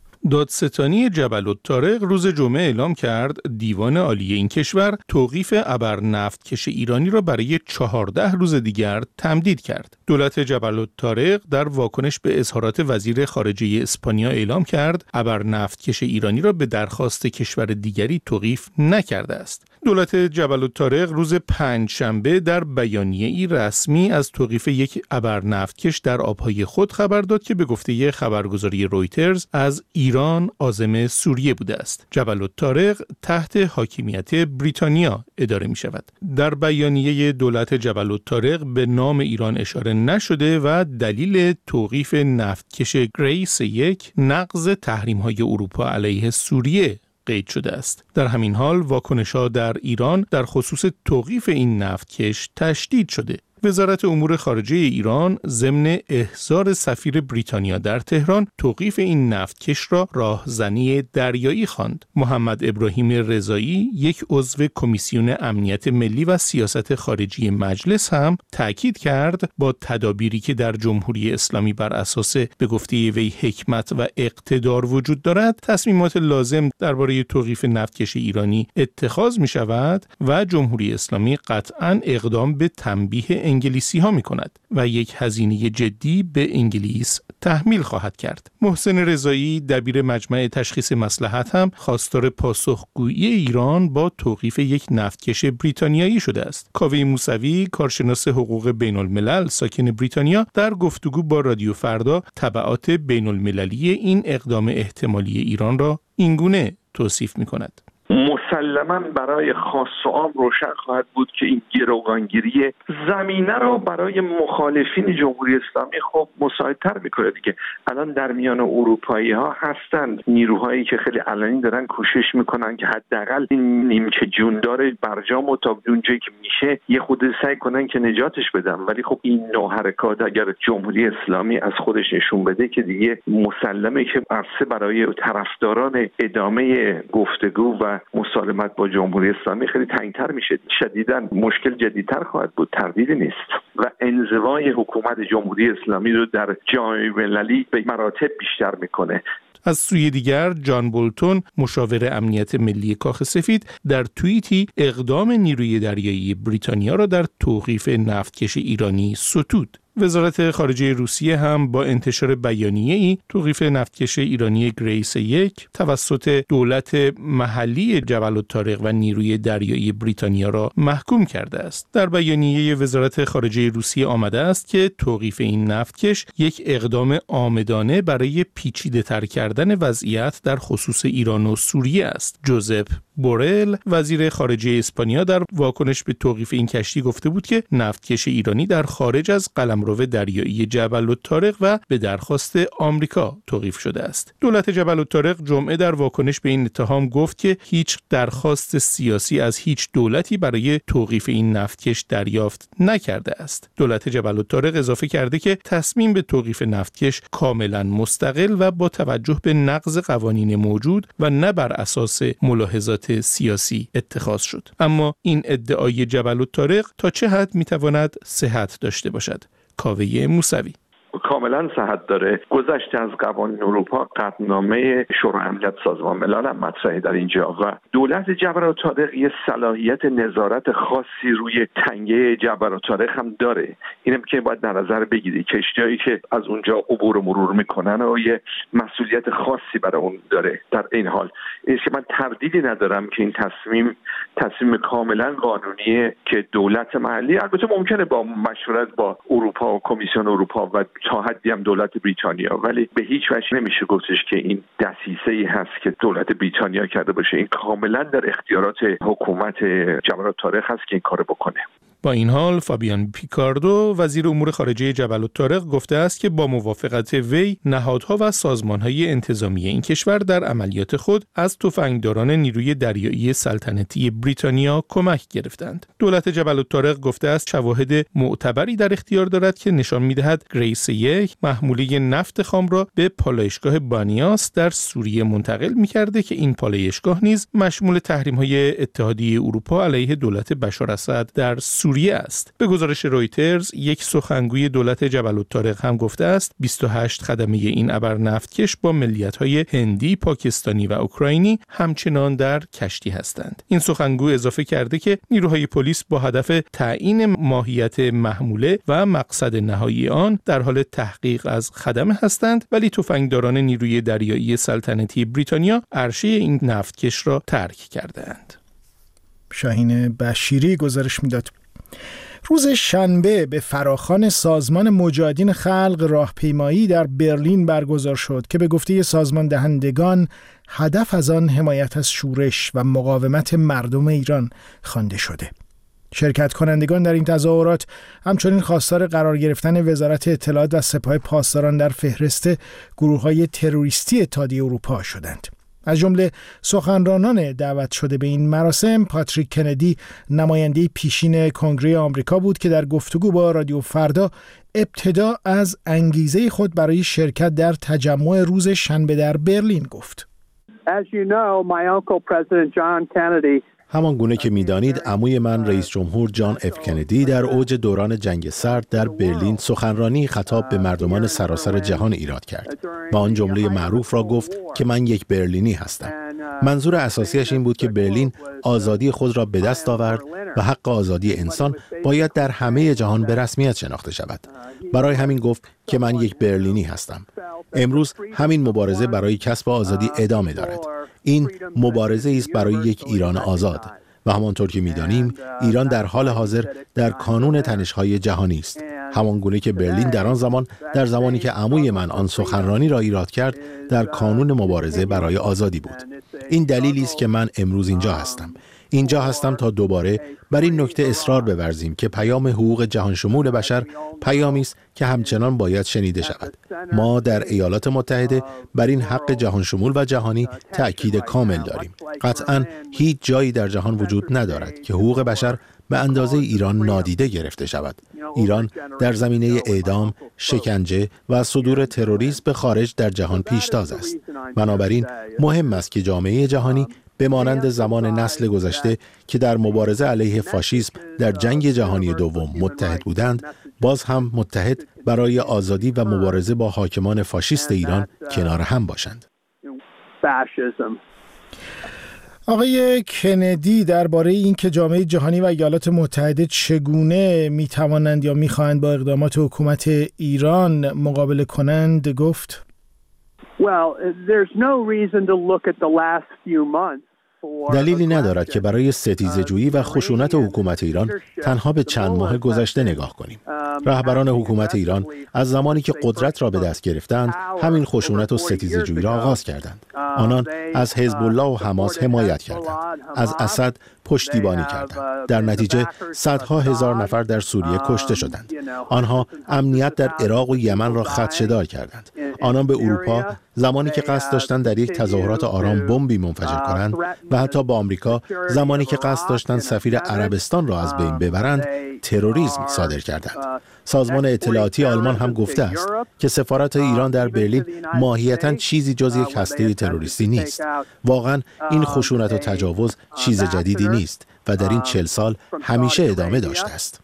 دادستانی جبل الطارق روز جمعه اعلام کرد دیوان عالی این کشور توقیف ابر نفتکش ایرانی را برای چهارده روز دیگر تمدید کرد. دولت جبل الطارق در واکنش به اظهارات وزیر خارجه اسپانیا اعلام کرد ابر نفتکش ایرانی را به درخواست کشور دیگری توقیف نکرده است. دولت جبل الطارق روز پنجشنبه در بیانیه‌ای رسمی از توقیف یک ابر نفتکش در آبهای خود خبر داد که به گفته خبرگزاری رویترز از ایران عازم سوریه بوده است. جبل الطارق تحت حاکمیت بریتانیا اداره می شود. در بیانیه دولت جبل الطارق به نام ایران اشاره نشده و دلیل توقیف نفتکش گریس یک نقض تحریم‌های اروپا علیه سوریه قید شده است. در همین حال واکنش‌ها در ایران در خصوص توقیف این نفتکش تشدید شده. وزارت امور خارجه ایران ضمن احضار سفیر بریتانیا در تهران توقیف این نفتکش را راهزنی دریایی خواند. محمد ابراهیم رضایی، یک عضو کمیسیون امنیت ملی و سیاست خارجی مجلس هم تاکید کرد با تدابیری که در جمهوری اسلامی بر اساس به گفته وی حکمت و اقتدار وجود دارد، تصمیمات لازم درباره توقیف نفتکش ایرانی اتخاذ می شود و جمهوری اسلامی قطعاً اقدام به تنبیه انگلیسی ها می کند و یک هزینه جدی به انگلیس تحمیل خواهد کرد. محسن رضایی، دبیر مجمع تشخیص مصلحت، هم خواستار پاسخگویی ایران با توقیف یک نفتکش بریتانیایی شده است. کاوه موسوی، کارشناس حقوق بین الملل ساکن بریتانیا، در گفتگو با رادیو فردا تبعات بین المللی این اقدام احتمالی ایران را اینگونه توصیف می کند. مسلماً برای خاص و عام روشن خواهد بود که این گروگانگیری زمینه رو برای مخالفین جمهوری اسلامی خب مساعدتر میکنه دیگه. الان در میان اروپایی ها هستند نیروهایی که خیلی علنی دارن کوشش میکنن که حداقل این نیمچه جوندار برجام و تا اونجایی که میشه یه خود سعی کنن که نجاتش بدن، ولی خب این نوع حرکات اگر جمهوری اسلامی از خودش نشون بده که دیگه مسلمه که عرصه برای طرفداران ادامه گفتگو و مسالمت با جمهوری اسلامی خیلی تنگتر میشه. شدیداً مشکل جدیدتر خواهد بود، تردیدی نیست، و انزوای حکومت جمهوری اسلامی رو در جامعه المللی به مراتب بیشتر میکنه. از سوی دیگر جان بولتون، مشاور امنیت ملی کاخ سفید، در توییتی اقدام نیروی دریایی بریتانیا را در توقیف نفتکش ایرانی ستود. وزارت خارجه روسیه هم با انتشار بیانیه‌ای توقیف نفتکش ایرانی گریس یک توسط دولت محلی جبل الطارق و نیروی دریایی بریتانیا را محکوم کرده است. در بیانیه وزارت خارجه روسیه آمده است که توقیف این نفتکش یک اقدام عامدانه برای پیچیده‌تر کردن وضعیت در خصوص ایران و سوریه است. جوزپ بورل، وزیر خارجه اسپانیا، در واکنش به توقیف این کشتی گفته بود که نفتکش ایرانی در خارج از قلمرو دریایی جبل الطارق و به درخواست آمریکا توقیف شده است. دولت جبل الطارق جمعه در واکنش به این اتهام گفت که هیچ درخواست سیاسی از هیچ دولتی برای توقیف این نفتکش دریافت نکرده است. دولت جبل الطارق اضافه کرده که تصمیم به توقیف نفتکش کاملا مستقل و با توجه به نقض قوانین موجود و نه بر اساس ملاحظات سیاسی اتخاذ شد. اما این ادعای جبل الطارق تا چه حد میتواند صحت داشته باشد؟ کاوه موسوی: کاملا صحت داره. گذشته از قوانین اروپا، قطعنامه شورای امنیت سازمان ملل هم مطرحه در اینجا و دولت جبل الطارق یه صلاحیت نظارت خاصی روی تنگه جبل الطارق هم داره. اینم که باید در نظر بگیری کشتیایی که از اونجا عبور و مرور میکنن و یه مسئولیت خاصی برای اون داره. در این حال این که من تردیدی ندارم که این تصمیم تصمیم کاملا قانونیه که دولت محلی، البته ممکنه با مشورت با اروپا و کمیسیون اروپا و تا حدی هم دولت بریتانیا، ولی به هیچ وجه نمیشه گفتش که این دسیسه‌ای هست که دولت بریتانیا کرده باشه. این کاملا در اختیارات حکومت جبل الطارق هست که این کارو بکنه. با این حال فابیان پیکاردو وزیر امور خارجه جبل الطارق گفته است که با موافقت وی نهادها و سازمانهای انتظامی این کشور در عملیات خود از تفنگداران نیروی دریایی سلطنتی بریتانیا کمک گرفتند. دولت جبل الطارق گفته است شواهد معتبری در اختیار دارد که نشان می‌دهد گریس یک محموله نفت خام را به پالایشگاه بانیاس در سوریه منتقل می‌کرده که این پالایشگاه نیز مشمول تحریم‌های اتحادیه اروپا علیه دولت بشار اسد در سوریه است. به گزارش رویترز، یک سخنگوی دولت جبل الطارق هم گفته است بیست و هشت خدمه این ابر نفتکش با ملیت‌های هندی، پاکستانی و اوکراینی همچنان در کشتی هستند. این سخنگو اضافه کرده که نیروهای پلیس با هدف تعیین ماهیت محموله و مقصد نهایی آن در حال تحقیق از خدمه هستند، ولی تفنگداران نیروی دریایی سلطنتی بریتانیا عرشه این نفتکش را ترک کردند. شاهین بشیری گزارش میداد. روز شنبه به فراخوان سازمان مجاهدین خلق راهپیمایی در برلین برگزار شد که به گفته سازمان دهندگان هدف از آن حمایت از شورش و مقاومت مردم ایران خوانده شده. شرکت کنندگان در این تظاهرات همچنین خواستار قرار گرفتن وزارت اطلاعات و سپاه پاسداران در فهرست گروه‌های تروریستی اتحادیه اروپا شدند. از جمله سخنرانان دعوت شده به این مراسم پاتریک کندی، نماینده پیشین کنگره آمریکا بود که در گفتگو با رادیو فردا ابتدا از انگیزه خود برای شرکت در تجمع روز شنبه در برلین گفت. As you know, my uncle President John Kennedy همان گونه که می‌دانید عموی من رئیس جمهور جان اف کندی در اوج دوران جنگ سرد در برلین سخنرانی خطاب به مردمان سراسر جهان ایراد کرد و آن جمله معروف را گفت که من یک برلینی هستم. منظور اساسیش این بود که برلین آزادی خود را به دست آورد و حق آزادی انسان باید در همه جهان به رسمیت شناخته شود. برای همین گفت که من یک برلینی هستم. امروز همین مبارزه برای کسب آزادی ادامه دارد. این مبارزه است برای یک ایران آزاد و همانطور که می‌دانیم ایران در حال حاضر در کانون تنش‌های جهانی است. همان گونه که برلین در آن زمان در زمانی که عموی من آن سخنرانی را ایراد کرد در کانون مبارزه برای آزادی بود. این دلیلی است که من امروز اینجا هستم. اینجا هستم تا دوباره بر این نکته اصرار بورزیم که پیام حقوق جهان شمول بشر پیامی است که همچنان باید شنیده شود. ما در ایالات متحده بر این حق جهان شمول و جهانی تأکید کامل داریم. قطعاً هیچ جایی در جهان وجود ندارد که حقوق بشر به اندازه ایران نادیده گرفته شود. ایران در زمینه اعدام، شکنجه و صدور تروریسم به خارج در جهان پیشتاز است. بنابراین مهم است که جامعه جهانی به مانند زمان نسل گذشته که در مبارزه علیه فاشیسم در جنگ جهانی دوم متحد بودند، باز هم متحد برای آزادی و مبارزه با حاکمان فاشیست ایران کنار هم باشند. آقای کندی درباره اینکه جامعه جهانی و ایالات متحده چگونه میتوانند یا میخواهند با اقدامات حکومت ایران مقابله کنند گفت: Well, there's no reason to look at the last few months. دلیلی ندارد که برای ستیزه‌جویی و خشونت حکومت ایران تنها به چند ماه گذشته نگاه کنیم. رهبران حکومت ایران از زمانی که قدرت را به دست گرفتند همین خشونت و ستیزه‌جویی را آغاز کردند. آنان از حزب الله و حماس حمایت کردند، از اسد پشتیبانی کردند. در نتیجه صدها هزار نفر در سوریه کشته شدند. آنها امنیت در عراق و یمن را خدشه‌دار کردند. آنان به اروپا زمانی که قصد داشتند در یک تظاهرات آرام بمبی منفجر کنند و حتی با آمریکا زمانی که قصد داشتند سفیر عربستان را از بین ببرند تروریسم صادر کردند. سازمان اطلاعاتی آلمان هم گفته است که سفارت ایران در برلین ماهیتاً چیزی جز یک هسته تروریستی نیست. واقعاً این خشونت و تجاوز چیز جدیدی نیست و در این چهل سال همیشه ادامه داشته است.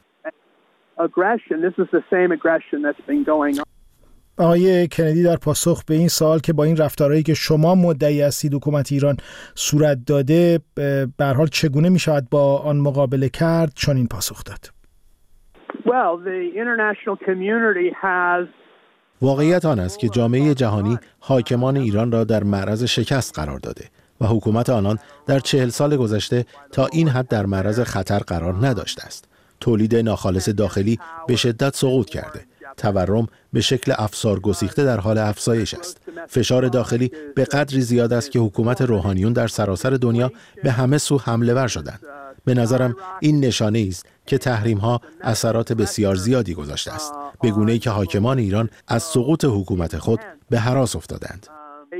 آقای کندی در پاسخ به این سوال که با این رفتارهایی که شما مدعی هستید حکومت ایران صورت داده به هر حال چگونه می شود با آن مقابله کرد چنین پاسخ داد: Well, the international community has واقعیت آن است که جامعه جهانی حاکمان ایران را در معرض شکست قرار داده و حکومت آنان در چهل سال گذشته تا این حد در معرض خطر قرار نداشته است. تولید ناخالص داخلی به شدت سقوط کرده. تورم به شکل افسار گسیخته در حال افزایش است. فشار داخلی به قدری زیاد است که حکومت روحانیون در سراسر دنیا به همه سو حمله ور شدند. به نظرم این نشانه است که تحریم‌ها اثرات بسیار زیادی گذاشته است، به گونه‌ای که حاکمان ایران از سقوط حکومت خود به هراس افتادند.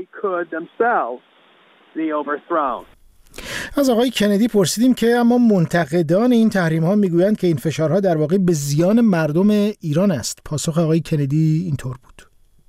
از آقای کندی پرسیدیم که اما منتقدان این تحریم‌ها میگویند که این فشارها در واقع به زیان مردم ایران است. پاسخ آقای کندی اینطور بود.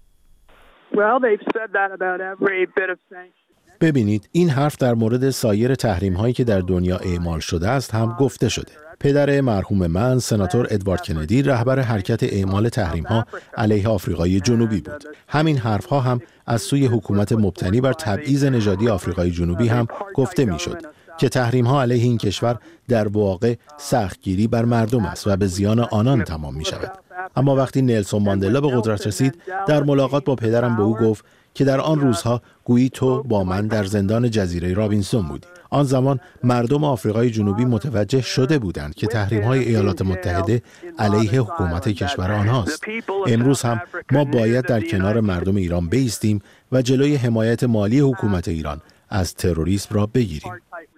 ببینید، این حرف در مورد سایر تحریم‌هایی که در دنیا اعمال شده است هم گفته شده. پدر مرحوم من، سناتور ادوارد کندی، رهبر حرکت اعمال تحریم‌ها علیه آفریقای جنوبی بود. همین حرف‌ها هم از سوی حکومت مبتنی بر تبعیض نژادی آفریقای جنوبی هم گفته می‌شد که تحریم‌ها علیه این کشور در واقع سختگیری بر مردم است و به زیان آنان تمام می‌شود. اما وقتی نلسون ماندلا به قدرت رسید، در ملاقات با پدرم به او گفت که در آن روزها گویی تو با من در زندان جزیره رابینسون بودی. آن زمان مردم آفریقای جنوبی متوجه شده بودند که تحریم‌های ایالات متحده علیه حکومت کشور آنهاست. امروز هم ما باید در کنار مردم ایران بایستیم و جلوی حمایت مالی حکومت ایران از تروریسم را بگیریم.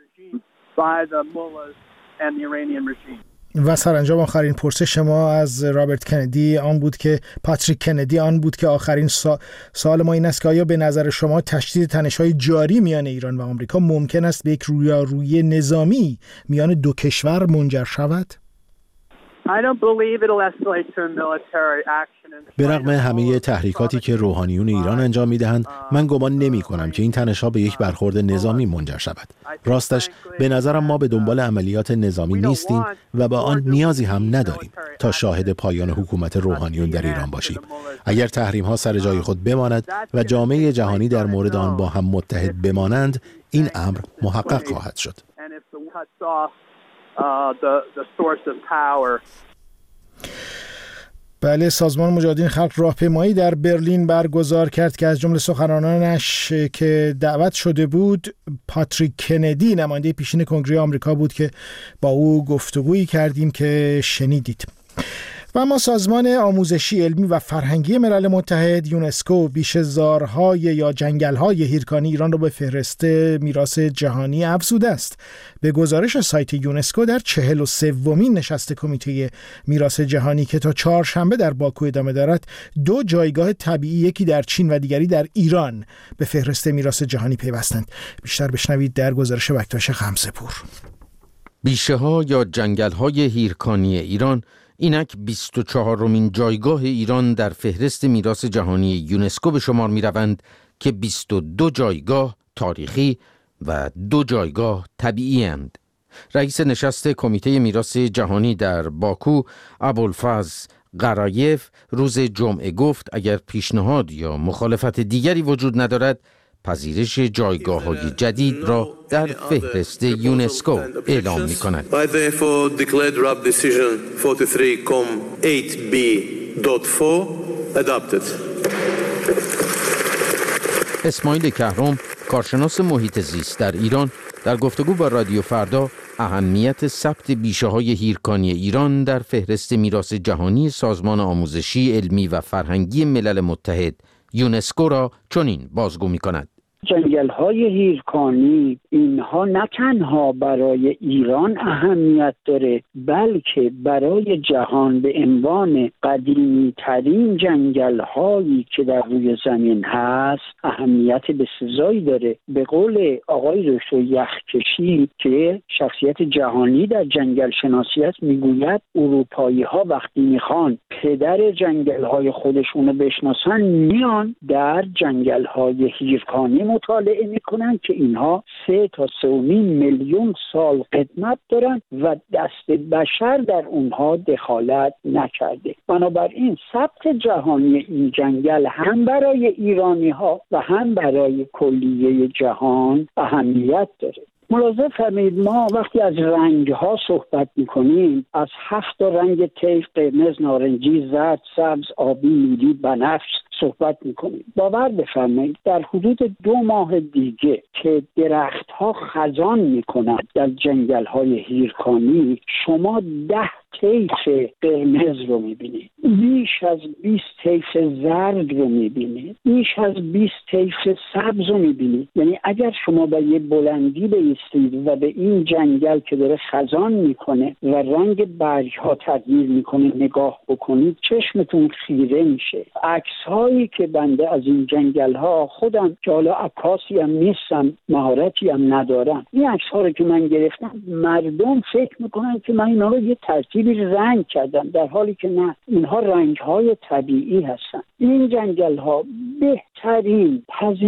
و سرانجام آخرین پرسش ما از رابرت کندی آن بود که پاتریک کندی آن بود که آخرین سا... سوال ما این است که آیا به نظر شما تشدید تنش‌های جاری میان ایران و آمریکا ممکن است به یک رویارویی نظامی میان دو کشور منجر شود؟ به رغم همه تحریکاتی که روحانیون ایران انجام می‌دهند، من گمان نمی‌کنم که این تنش‌ها به یک برخورد نظامی منجر شود. راستش به نظرم ما به دنبال عملیات نظامی نیستیم و با آن نیازی هم نداریم تا شاهد پایان حکومت روحانیون در ایران باشیم. اگر تحریم‌ها سر جای خود بماند و جامعه جهانی در مورد آن با هم متحد بمانند، این امر محقق خواهد شد. بله، سازمان مجاهدین خلق راهپیمایی در برلین برگزار کرد که از جمله سخنرانانش که دعوت شده بود پاتریک کندی، نماینده پیشین کنگره آمریکا بود که با او گفتگویی کردیم که شنیدید. و اما سازمان آموزشی علمی و فرهنگی ملل متحد یونسکو بیشه‌زارهای یا جنگل‌های هیرکانی ایران را به فهرست میراث جهانی افزوده است. به گزارش سایت یونسکو در چهل و سومین نشست کمیته میراث جهانی که تا چهارشنبه در باکو ادامه دارد، دو جایگاه طبیعی، یکی در چین و دیگری در ایران، به فهرست میراث جهانی پیوستند. بیشتر بشنوید در گزارش بکتاش خمسه‌پور. بیشه‌ها یا جنگل‌های هیرکانی ایران اینک بیست و چهارمین جایگاه ایران در فهرست میراث جهانی یونسکو به شمار می روند که بیست و دو جایگاه تاریخی و دو جایگاه طبیعی اند. رئیس نشست کمیته میراث جهانی در باکو، ابوالفضل قرایف، روز جمعه گفت اگر پیشنهاد یا مخالفت دیگری وجود ندارد، پذیرش جایگاه‌های جدید را در فهرست یونسکو اعلام می‌کند. اسماعیل کهرم، کارشناس محیط زیست در ایران، در گفتگو با رادیو فردا اهمیت ثبت بیشه‌های هیرکانی ایران در فهرست میراث جهانی سازمان آموزشی علمی و فرهنگی ملل متحد یونسکو را چنین بازگو می‌کند. جنگل‌های هیرکانی اینها نه تنها برای ایران اهمیت داره، بلکه برای جهان به عنوان قدیمی ترین جنگل‌هایی که در روی زمین هست اهمیت بسزایی داره. به قول آقای دکتر یخکشی که شخصیت جهانی در جنگل شناسی است، میگوید اروپایی‌ها وقتی میخوان پدر جنگل‌های خودشونو بشناسن، میان در جنگل‌های هیرکانی مطالعه میکنن که اینها سه تا سه و نیم میلیون سال قدمت دارن و دست بشر در اونها دخالت نکرده. بنابراین ثبت جهانی این جنگل هم برای ایرانی ها و هم برای کلیه جهان اهمیت داره. ملاحظه فرمایید، ما وقتی از رنگ‌ها صحبت می‌کنیم از هفت رنگ طیف، قرمز، نارنجی، زرد، سبز، آبی، نیلی، بنفش صحبت میکنیم. باور بفرمایید در حدود دو ماه دیگه که درختها خزان میکنند در جنگل‌های هیرکانی، شما ده طیف قرمز رو میبینید، بیش از بیست طیف زرد رو میبینید، بیش از بیست طیف سبز رو میبینید. یعنی اگر شما به یه بلندی بایستید و به این جنگل که داره خزان میکنه و رنگ برگ‌ها تغییر میکنه نگاه بکنید، چشمتون خیره میشه. عکس‌هایی که بنده از این جنگل‌ها خودم که حالا عکاسی هم نیستم، مهارتی هم ندارم، این عکس‌ها رو که من گرفتم، مردم فکر میکنن که من اینا رو یه ترتیب رنگ کردم، در حالی که نه، اینها رنگ‌های طبیعی هستن. این جنگل‌ها بهترین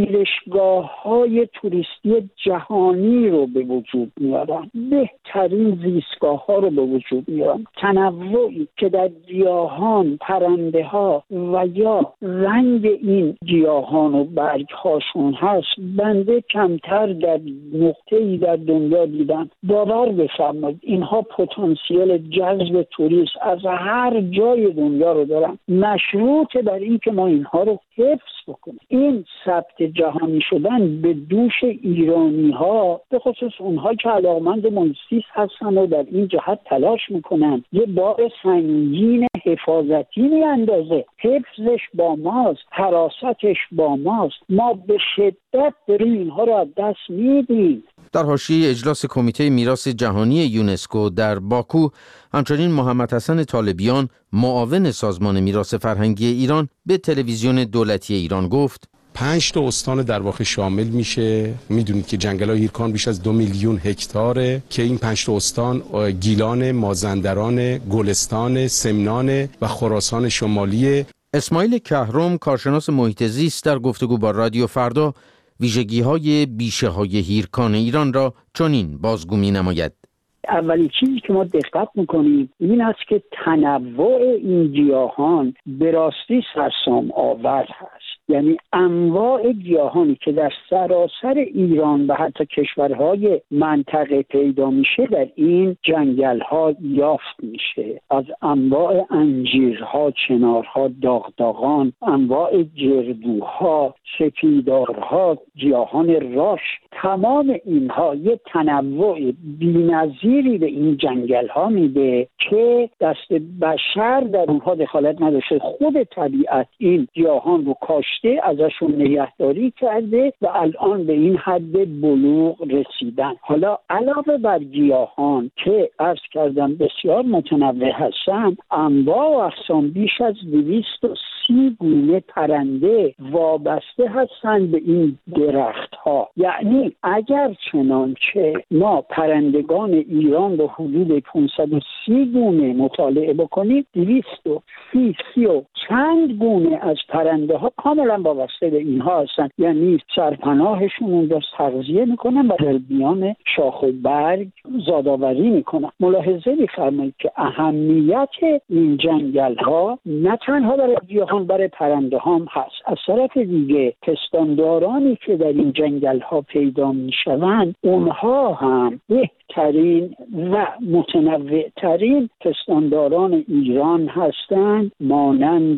پذیرشگاه‌های توریستی جهانی رو به وجود میارن، بهترین زیستگاه‌ها رو به وجود میارن. تنوعی که در گیاهان، پرنده‌ها و یا رنگ این گیاهان و برگ‌هاشون هست، بنده کمتر در نقطه‌ای در دنیا دیدم. باور بفرمایید اینها پتانسیل جذب توریست از هر جای دنیا رو دارن، مشروط بر این که ما اینها رو حفظ بکنیم. این ثبت جهانی شدن به دوش ایرانی ها، به خصوص اونها که علاقمند محیط هستن و در این جهت تلاش میکنن، یه بار سنگین حفاظتی میاندازه. حفظش با ماست، حراستش با ماست. ما به شدت داریم اینها رو از دست میدیم. در حاشیه اجلاس کمیته میراث جهانی یونسکو در باکو، همچنین محمد حسن طالبیان، معاون سازمان میراث فرهنگی ایران، به تلویزیون دولتی ایران گفت: پنج تا استان در واقع شامل میشه. میدونید که جنگل‌های هیرکان بیش از دو میلیون هکتاره که این پنج تا استان گیلان، مازندران، گلستان، سمنان و خراسان شمالی. اسماعیل کهرم، کارشناس محیط زیست، در گفتگو با رادیو فردا ویژگی‌های بیشه‌های هیرکان ایران را چنین بازگو می‌نماید. اولین چیزی که ما دقت میکنیم این است که تنوع این گیاهان به راستی سرسام آور هست. یعنی انواع گیاهانی که در سراسر ایران و حتی کشورهای منطقه پیدا میشه در این جنگل‌ها یافت میشه. از انواع انجیرها، چنارها، داغداغان، انواع جردوها، سپیدارها، گیاهان راش، تمام اینها یه تنوع بی‌نظیری به این جنگل‌ها میده که دست بشر در اونها دخالت نداشته. خود طبیعت این گیاهان رو کاشته، ازشون نگهداری کرده و الان به این حد بلوغ رسیدن. حالا علاوه بر گیاهان که عرض کردم بسیار متنوع هستن، انواع و اقسام بیش از دویست و سی گونه پرنده وابسته هستند به این درخت‌ها. یعنی اگر چنانچه ما پرندگان ایران رو حدود پانصد و سی گونه مطالعه بکنیم، دویست و سی سی و چند گونه از پرنده ها کاملا وابسته به اینها هستند. یعنی سرپناهشون اونجا تغذیه میکنن و در میان شاخ و برگ زادآوری میکنن. ملاحظه بفرمایید که اهمیت این جنگل ها نه تنها برای گیاهان، برای پرنده هم هست. از طرف دیگه پستاندارانی که در این جنگل ها پیدا میشوند، اونها هم بهترین و متنوع ترین پستانداران ایران هستند، مانند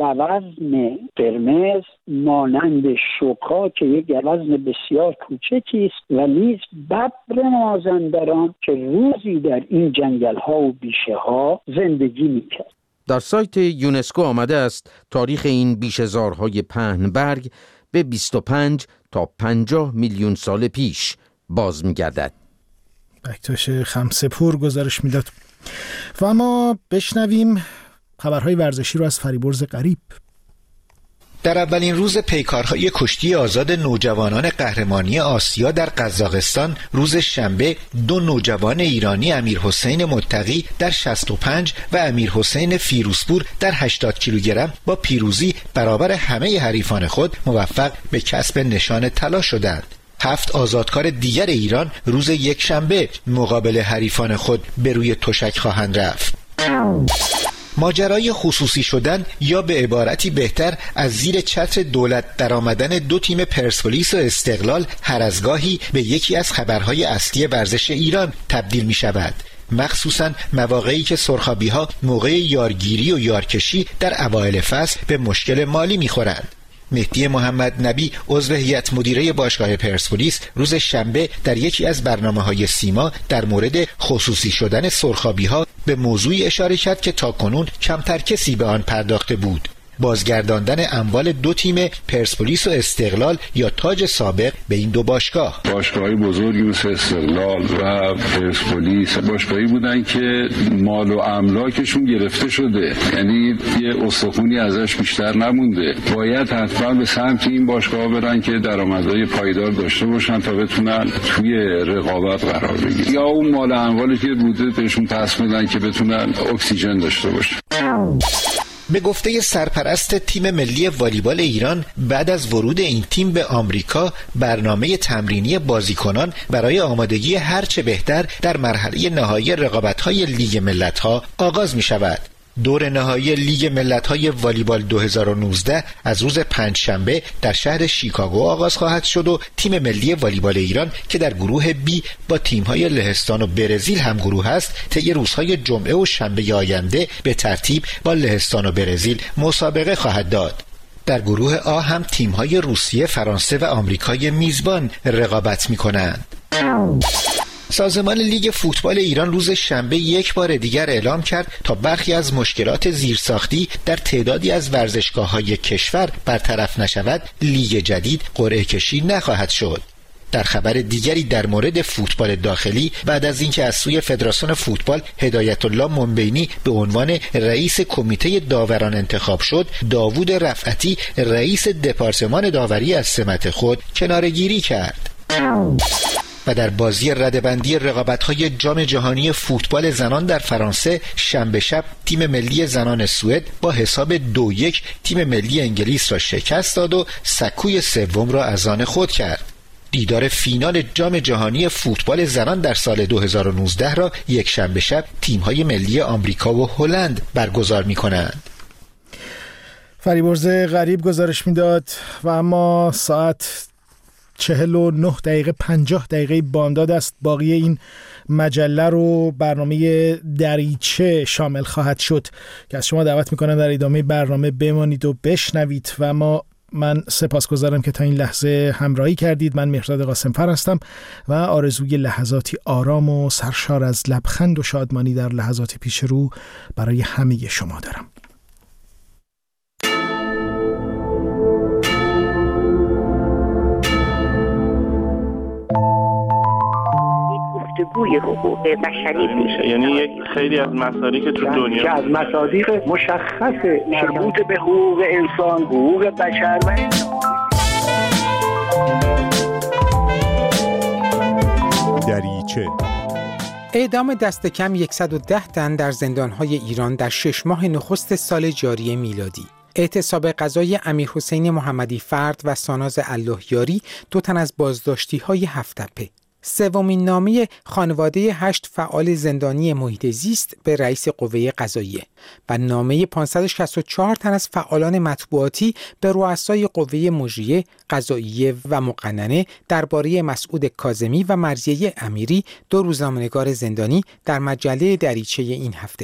گوزن قرمز، مانند شوکا که یک گوزن بسیار کوچکی است، و نیز ببر مازندران که روزی در این جنگل ها و بیشه ها زندگی میکرد. در سایت یونسکو آمده است تاریخ این بیشه‌زارهای پهنبرگ به بیست و پنج تا پنجاه میلیون سال پیش باز می‌گردد. بکتاش خمسه‌پور گزارش میداد. و اما بشنویم خبرهای ورزشی رو از فریبرز غریب. در اولین روز پیکارهای کشتی آزاد نوجوانان قهرمانی آسیا در قزاقستان روز شنبه، دو نوجوان ایرانی امیرحسین متقی در شصت و پنج و امیرحسین فیروزپور در هشتاد کیلوگرم با پیروزی برابر همه حریفان خود موفق به کسب نشان طلا شدند. هفت آزادکار دیگر ایران روز یک شنبه مقابل حریفان خود به روی تشک خواهند رفت. ماجرای خصوصی شدن یا به عبارتی بهتر از زیر چتر دولت در آمدن دو تیم پرسپولیس و استقلال هر از گاهی به یکی از خبرهای اصلی ورزش ایران تبدیل می شود. مخصوصاً مواقعی که سرخابی‌ها موقع یارگیری و یارکشی در اوایل فصل به مشکل مالی می‌خورند. مهدی محمد نبی عضو هیئت مدیره باشگاه پرسپولیس روز شنبه در یکی از برنامه‌های سیما در مورد خصوصی شدن سرخابی‌ها به موضوعی اشاره کرد که تاکنون کمتر کسی به آن پرداخته بود: بازگرداندن اموال دو تیم پرسپولیس و استقلال یا تاج سابق به این دو باشگاه. باشگاه‌های بزرگی مثل استقلال و پرسپولیس باشگاهی بودن که مال و املاکشون گرفته شده، یعنی یه استخونی ازش بیشتر نمونده. باید حتما به سمت این باشگاه‌ها برن که درآمدهای پایدار داشته باشن تا بتونن توی رقابت قرار بگیرن، یا اون مال و اموالی که بوده بهشون پس بدن که بتونن اکسیژن داشته باشن. به گفته سرپرست تیم ملی والیبال ایران، بعد از ورود این تیم به آمریکا برنامه تمرینی بازیکنان برای آمادگی هرچه بهتر در مرحله نهایی رقابت‌های لیگ ملت‌ها آغاز می‌شود. دور نهایی لیگ ملت‌های والیبال دو هزار و نوزده از روز پنجشنبه در شهر شیکاگو آغاز خواهد شد و تیم ملی والیبال ایران که در گروه بی با تیم‌های لهستان و برزیل هم گروه است، طی روزهای جمعه و شنبه آینده به ترتیب با لهستان و برزیل مسابقه خواهد داد. در گروه آ هم تیم‌های روسیه، فرانسه و آمریکای میزبان رقابت می‌کنند. سازمان لیگ فوتبال ایران روز شنبه یک بار دیگر اعلام کرد تا برخی از مشکلات زیرساختی در تعدادی از ورزشگاه‌های کشور برطرف نشود، لیگ جدید قرعه کشی نخواهد شد. در خبر دیگری در مورد فوتبال داخلی، بعد از اینکه از سوی فدراسیون فوتبال هدایت الله منبینی به عنوان رئیس کمیته داوران انتخاب شد، داوود رفعتی رئیس دپارتمان داوری از سمت خود کناره‌گیری کرد. و در بازی رده‌بندی رقابت‌های جام جهانی فوتبال زنان در فرانسه شنبه شب تیم ملی زنان سوئد با حساب دو یک تیم ملی انگلیس را شکست داد و سکوی سوم را از آن خود کرد. دیدار فینال جام جهانی فوتبال زنان در سال دو هزار و نوزده را یک شنبه شب تیم‌های ملی آمریکا و هلند برگزار می‌کنند. فریبرز غریب گزارش میداد و اما ساعت چهل و نه دقیقه پنجاه دقیقه بامداد است. باقی این مجله رو برنامه دریچه شامل خواهد شد که از شما دعوت میکنم در ادامه برنامه بمانید و بشنوید. و ما من سپاسگزارم که تا این لحظه همراهی کردید. من مهرداد قاسمفر هستم و آرزوی لحظاتی آرام و سرشار از لبخند و شادمانی در لحظات پیش رو برای همه شما دارم. گفتگوی حقوق بشری میشه، یعنی یک خیلی از مصادیق که تو دنیا که از مصادیق مشخص مربوط به حقوق انسان، حقوق بشر و دریچه. اعدام دست کم صد و ده تن در زندان‌های ایران در شش ماه نخست سال جاری میلادی. اعتصاب قضای امیرحسین محمدی فرد و ساناز اللهیاری، دو تن از بازداشتی‌های هفت‌تپه. سومین نامه خانواده هشت فعال زندانی محیط زیست به رئیس قوه قضاییه و نامه پانصد و شصت و چهار تن از فعالان مطبوعاتی به رؤسای قوه مجریه، قضاییه و مقننه درباره مسعود کاظمی و مرضیه امیری، دو روزنامه‌نگار زندانی، در مجله دریچه این هفته.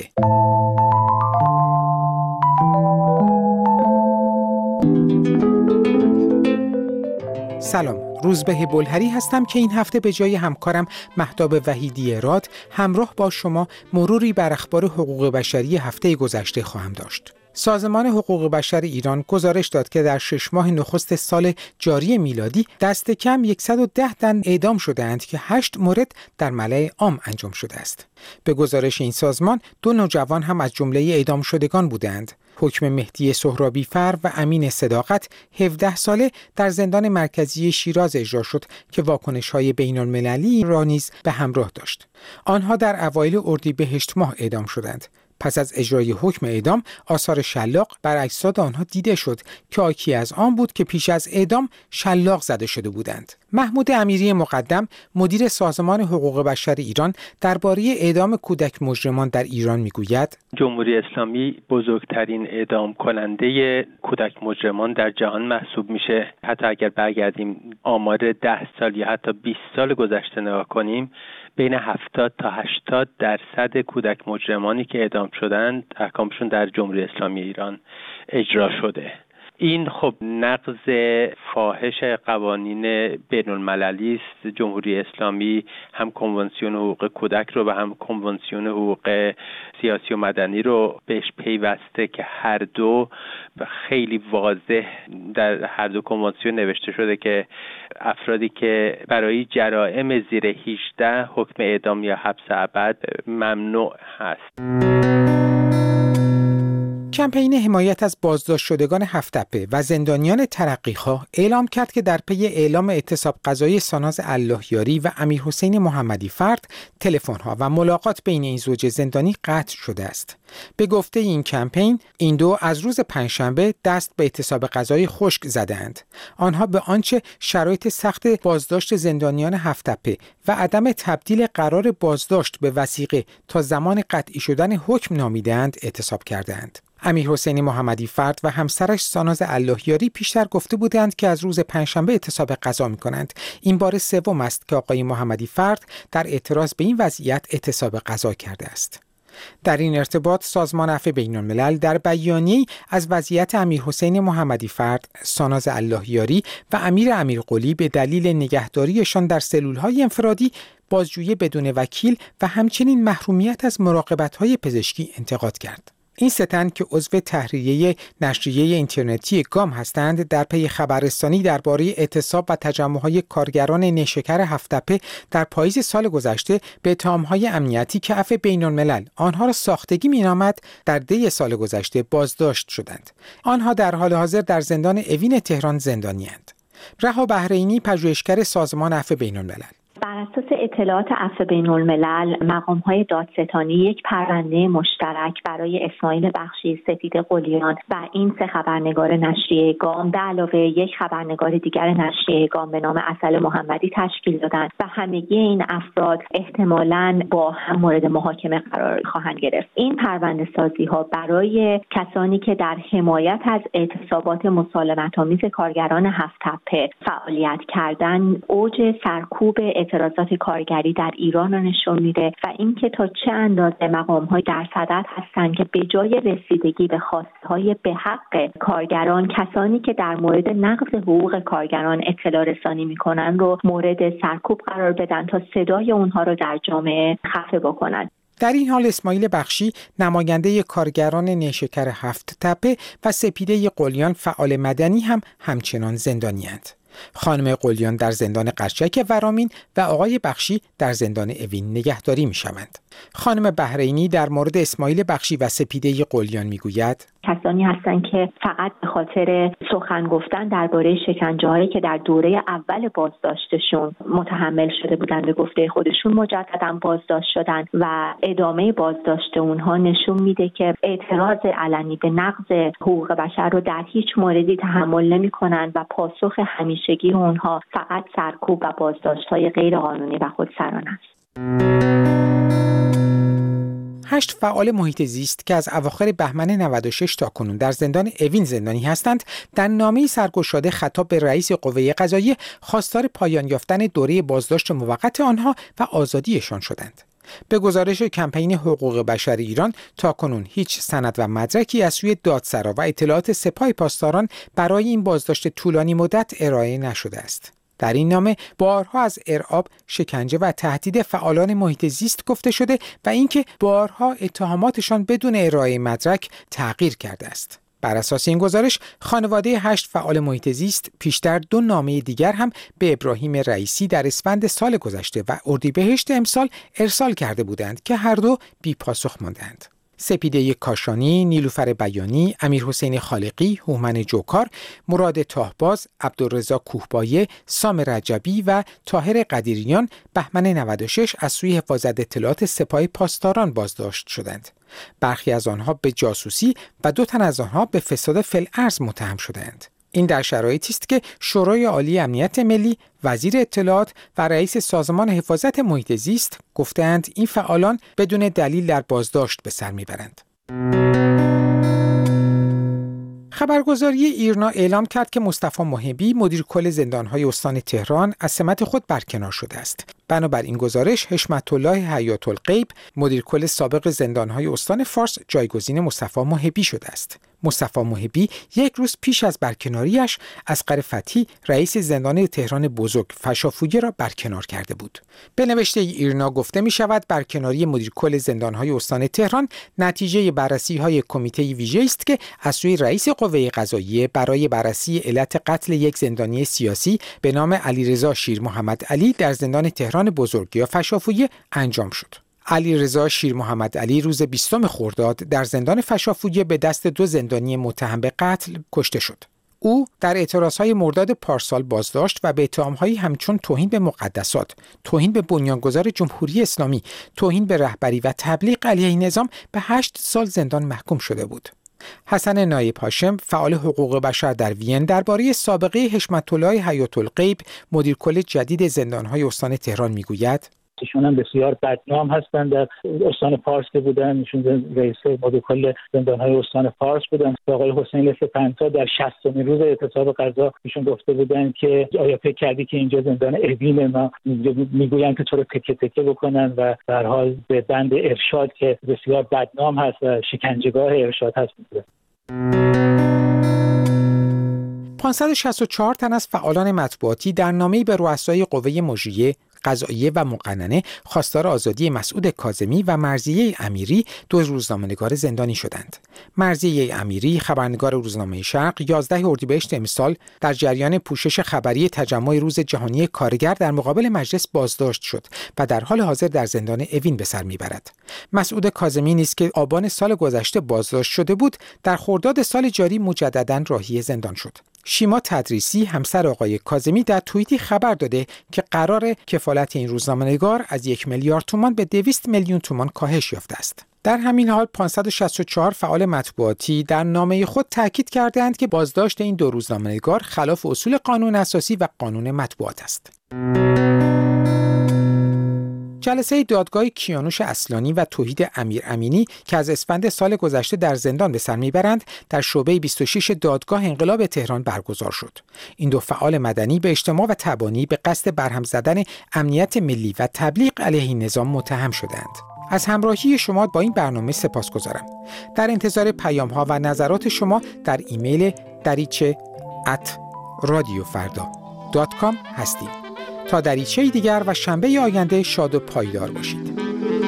سلام، روزبه بلهری هستم که این هفته به جای همکارم مهتاب وحیدی راد همراه با شما مروری بر اخبار حقوق بشری هفته گذشته خواهم داشت. سازمان حقوق بشر ایران گزارش داد که در شش ماه نخست سال جاری میلادی دست کم صد و ده تن اعدام شده‌اند که هشت مورد در ملأ عام انجام شده است. به گزارش این سازمان دو نوجوان هم از جمله اعدام شدگان بودند. حکم مهدی سهرابی فر و امین صداقت هفده ساله در زندان مرکزی شیراز اجرا شد که واکنش‌های بین‌المللی را نیز به همراه داشت. آنها در اوایل اردیبهشت ماه اعدام شدند. پس از اجرای حکم اعدام، آثار شلاق بر اجساد آنها دیده شد که حاکی از آن بود که پیش از اعدام شلاق زده شده بودند. محمود امیری مقدم، مدیر سازمان حقوق بشر ایران، درباره اعدام کودک مجرمان در ایران میگوید: جمهوری اسلامی بزرگترین اعدام کننده کودک مجرمان در جهان محسوب میشه. حتی اگر برگردیم آمار ده سال یا حتی بیست سال گذشته نگاه کنیم، بین هفتاد تا هشتاد درصد کودک مجرمانی که اعدام شدند احکامشون در جمهوری اسلامی ایران اجرا شده. این خب نقض فاحش قوانین بین المللی است. جمهوری اسلامی هم کنوانسیون حقوق کودک رو و هم کنوانسیون حقوق سیاسی و مدنی رو بهش پیوسته که هر دو خیلی واضح در هر دو کنوانسیون نوشته شده که افرادی که برای جرائم زیر هجده حکم اعدام یا حبس ابد ممنوع هست. کمپین حمایت از بازداشت شدگان هفت‌تپه و زندانیان ترقیخواه اعلام کرد که در پی اعلام اعتصاب قضایی ساناز اللهیاری و امیرحسین محمدی فرد، تلفن‌ها و ملاقات بین این زوج زندانی قطع شده است. به گفته این کمپین، این دو از روز پنجشنبه دست به اعتصاب قضایی خشک زدند. آنها به آنچه شرایط سخت بازداشت زندانیان هفت‌تپه و عدم تبدیل قرار بازداشت به وثیقه تا زمان قطعی شدن حکم نامیدند اعتصاب کردند. امیرحسین محمدی فرد و همسرش ساناز اللهیاری پیشتر گفته بودند که از روز پنجشنبه اعتصاب قضا می‌کنند. این بار سوم است که آقای محمدی فرد در اعتراض به این وضعیت اعتصاب قضا کرده است. در این ارتباط سازمان عفو بین‌الملل در بیانیه‌ای از وضعیت امیرحسین محمدی فرد، ساناز اللهیاری و امیر امیرقلی به دلیل نگهداریشان در سلول‌های انفرادی، بازجویی بدون وکیل و همچنین محرومیت از مراقبت‌های پزشکی انتقاد کرد. این سه تن که عضو تحریریه نشریه اینترنتی گام هستند در پی خبررسانی درباره اعتصاب و تجمع‌های کارگران نیشکر هفت‌تپه در پاییز سال گذشته به اتهام‌های امنیتی که عفو بین‌الملل آنها را ساختگی می‌نامد در دی سال گذشته بازداشت شدند. آنها در حال حاضر در زندان اوین تهران زندانی‌اند. رها بحرینی، پژوهشگر سازمان عفو بین‌الملل: بر اساس اطلاعات عفو بین‌الملل، مقام‌های دادستانی یک پرونده مشترک برای اسماعیل بخشی، سپید قلیان و این سه خبرنگار نشریه گام به علاوه یک خبرنگار دیگر نشریه گام به نام عسل محمدی تشکیل دادند و همگی این افراد احتمالاً با هم مورد محاکمه قرار خواهند گرفت. این پرونده سازی‌ها برای کسانی که در حمایت از اعتصابات مسالمت‌آمیز کارگران هفت‌تپه فعالیت کردند، اوج سرکوب اعتراضات کارگری در ایران را نشون میده و اینکه تا چه اندازه مقام‌های در صدد هستند که به جای رسیدگی به خواست‌های به حق کارگران، کسانی که در مورد نقض حقوق کارگران اطلاع رسانی می‌کنند رو مورد سرکوب قرار بدن تا صدای اونها رو در جامعه خفه بکنند. در این حال اسماعیل بخشی، نماینده کارگران نیشکر هفت‌تپه و سپیده قلیان فعال مدنی هم همچنان زندانی‌اند. خانم قلیان در زندان قرچک ورامین و آقای بخشی در زندان اوین نگهداری می‌شوند. خانم بحرینی در مورد اسماعیل بخشی و سپیده قلیان میگوید: کسانی هستند که فقط به خاطر سخن گفتن درباره شکنجه‌هایی که در دوره اول بازداشتشون متحمل شده بودند به گفته خودشون مجدداً بازداشت شدن و ادامه بازداشت اونها نشون میده که اعتراض علنی به نقض حقوق بشر رو در هیچ موردی تحمل نمی‌کنند و پاسخ همیشگی اونها فقط سرکوب و بازداشت‌های غیرقانونی و خودسرانه است. هشت فعال محیط زیست که از اواخر بهمن نود و شش تا کنون در زندان اوین زندانی هستند، در نامه‌ای سرگشاده خطاب به رئیس قوه قضاییه خواستار پایان یافتن دوره بازداشت موقت آنها و آزادیشان شدند. به گزارش کمپین حقوق بشر ایران، تاکنون هیچ سند و مدرکی از سوی دادسرا و اطلاعات سپاه پاسداران برای این بازداشت طولانی مدت ارائه نشده است. در این نامه بارها از ارعاب، شکنجه و تهدید فعالان محیط زیست گفته شده و اینکه بارها اتهاماتشان بدون ارائه مدرک تغییر کرده است. بر اساس این گزارش، خانواده هشت فعال محیط زیست پیشتر دو نامه دیگر هم به ابراهیم رئیسی در اسفند سال گذشته و اردیبهشت امسال ارسال کرده بودند که هر دو بی پاسخ ماندند. سپیده کاشانی، نیلوفر بیانی، امیرحسین خالقی، هومن جوکار، مراد تاهباز، عبدالرضا کوهبایه، سام رجبی و طاهر قدیریان بهمن نود و شش از سوی حفاظت اطلاعات سپاه پاسداران بازداشت شدند. برخی از آنها به جاسوسی و دو تن از آنها به فساد فی‌الارض متهم شدند. این در شرایطی است که شورای عالی امنیت ملی، وزیر اطلاعات و رئیس سازمان حفاظت محیط زیست گفتند این فعالان بدون دلیل در بازداشت به سر میبرند. خبرگزاری ایرنا اعلام کرد که مصطفی محبی مدیر کل زندان‌های استان تهران از سمت خود برکنار شده است. بنابراین گزارش حشمت الله حیات الغیب مدیر کل سابق زندان‌های استان فارس جایگزین مصطفی محبی شده است. مصطفی محبی یک روز پیش از برکناریش اصغر فتحی رئیس زندان تهران بزرگ فشافویه را برکنار کرده بود. به نوشته ایرنا گفته می شود برکناری مدیر کل زندان‌های استان تهران نتیجه بررسی‌های کمیته ویژه است که از سوی رئیس قوه قضاییه برای بررسی علت قتل یک زندانی سیاسی به نام علیرضا شیر محمد علی در زندان تهران بزرگ یا فشافویه انجام شد. علیرضا شیر محمد علی روز بیستم خرداد در زندان فشافویه به دست دو زندانی متهم به قتل کشته شد. او در اعتراضهای مرداد پارسال بازداشت و به اتهام‌هایی همچون توهین به مقدسات، توهین به بنیانگذار جمهوری اسلامی، توهین به رهبری و تبلیغ علیه نظام به هشت سال زندان محکوم شده بود. حسن نایب هاشم فعال حقوق بشر در وین درباره سابقه حشمت الله حیات الغیب مدیر کل جدید زندان‌های استان تهران میگوید: ایشون هم بسیار بدنام هستند. در استان فارس که بودن، ایشون رئیس مدیر کل زندان‌های استان فارس بودن. آقای حسین لثه‌پنتا در شصتمین روز اعتصاب غذا ایشون گفته بودن که آیا فکر کردی که اینجا زندان اوین ما میگوین که تو رو تکه تکه بکنن و در حال به بند ارشاد که بسیار بدنام هست و شکنجهگاه ارشاد هست بوده. پانصد و شصت و چهار تن از فعالان مطبوعاتی در نامه‌ای به رؤسای قوه مجریه، قضاییه و مقننه خواستار آزادی مسعود کاظمی و مرضیه امیری دو روزنامه‌نگار زندانی شدند. مرضیه امیری خبرنگار روزنامه شرق یازده اردیبهشت امسال در جریان پوشش خبری تجمع روز جهانی کارگر در مقابل مجلس بازداشت شد و در حال حاضر در زندان اوین به سر میبرد. مسعود کاظمی نیز که آبان سال گذشته بازداشت شده بود، در خرداد سال جاری مجدداً راهی زندان شد. شیما تدریسی همسر آقای کاظمی در توییتی خبر داده که قرار کفالت این روزنامه‌نگار از یک میلیارد تومان به دویست میلیون تومان کاهش یافته است. در همین حال پانصد و شصت و چهار فعال مطبوعاتی در نامه خود تاکید کردند که بازداشت این دو روزنامه‌نگار خلاف اصول قانون اساسی و قانون مطبوعات است. جلسه دادگاه کیانوش اصلانی و توحید امیر امینی که از اسفند سال گذشته در زندان به سر میبرند، در شعبه بیست و شش دادگاه انقلاب تهران برگزار شد. این دو فعال مدنی به اجتماع و تبانی به قصد برهم زدن امنیت ملی و تبلیغ علیه نظام متهم شدند. از همراهی شما با این برنامه سپاسگزارم. در انتظار پیام‌ها و نظرات شما در ایمیل دریچه ات رادیو فردا دات کام هستیم. تا دریچه دیگر و شنبه آینده شاد و پایدار باشید.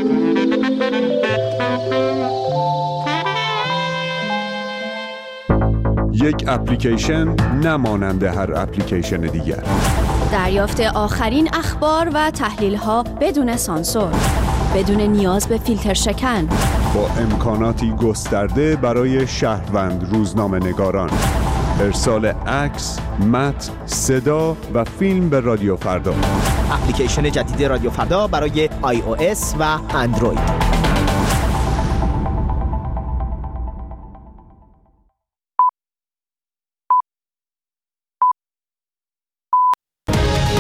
یک اپلیکیشن نمانند هر اپلیکیشن دیگر. دریافت آخرین اخبار و تحلیل‌ها بدون سانسور، بدون نیاز به فیلتر شکن، با امکاناتی گسترده برای شهروند روزنامه‌نگاران. ارسال عکس، متن، صدا و فیلم به رادیو فردا. اپلیکیشن جدید رادیو فردا برای آی او اس و اندروید.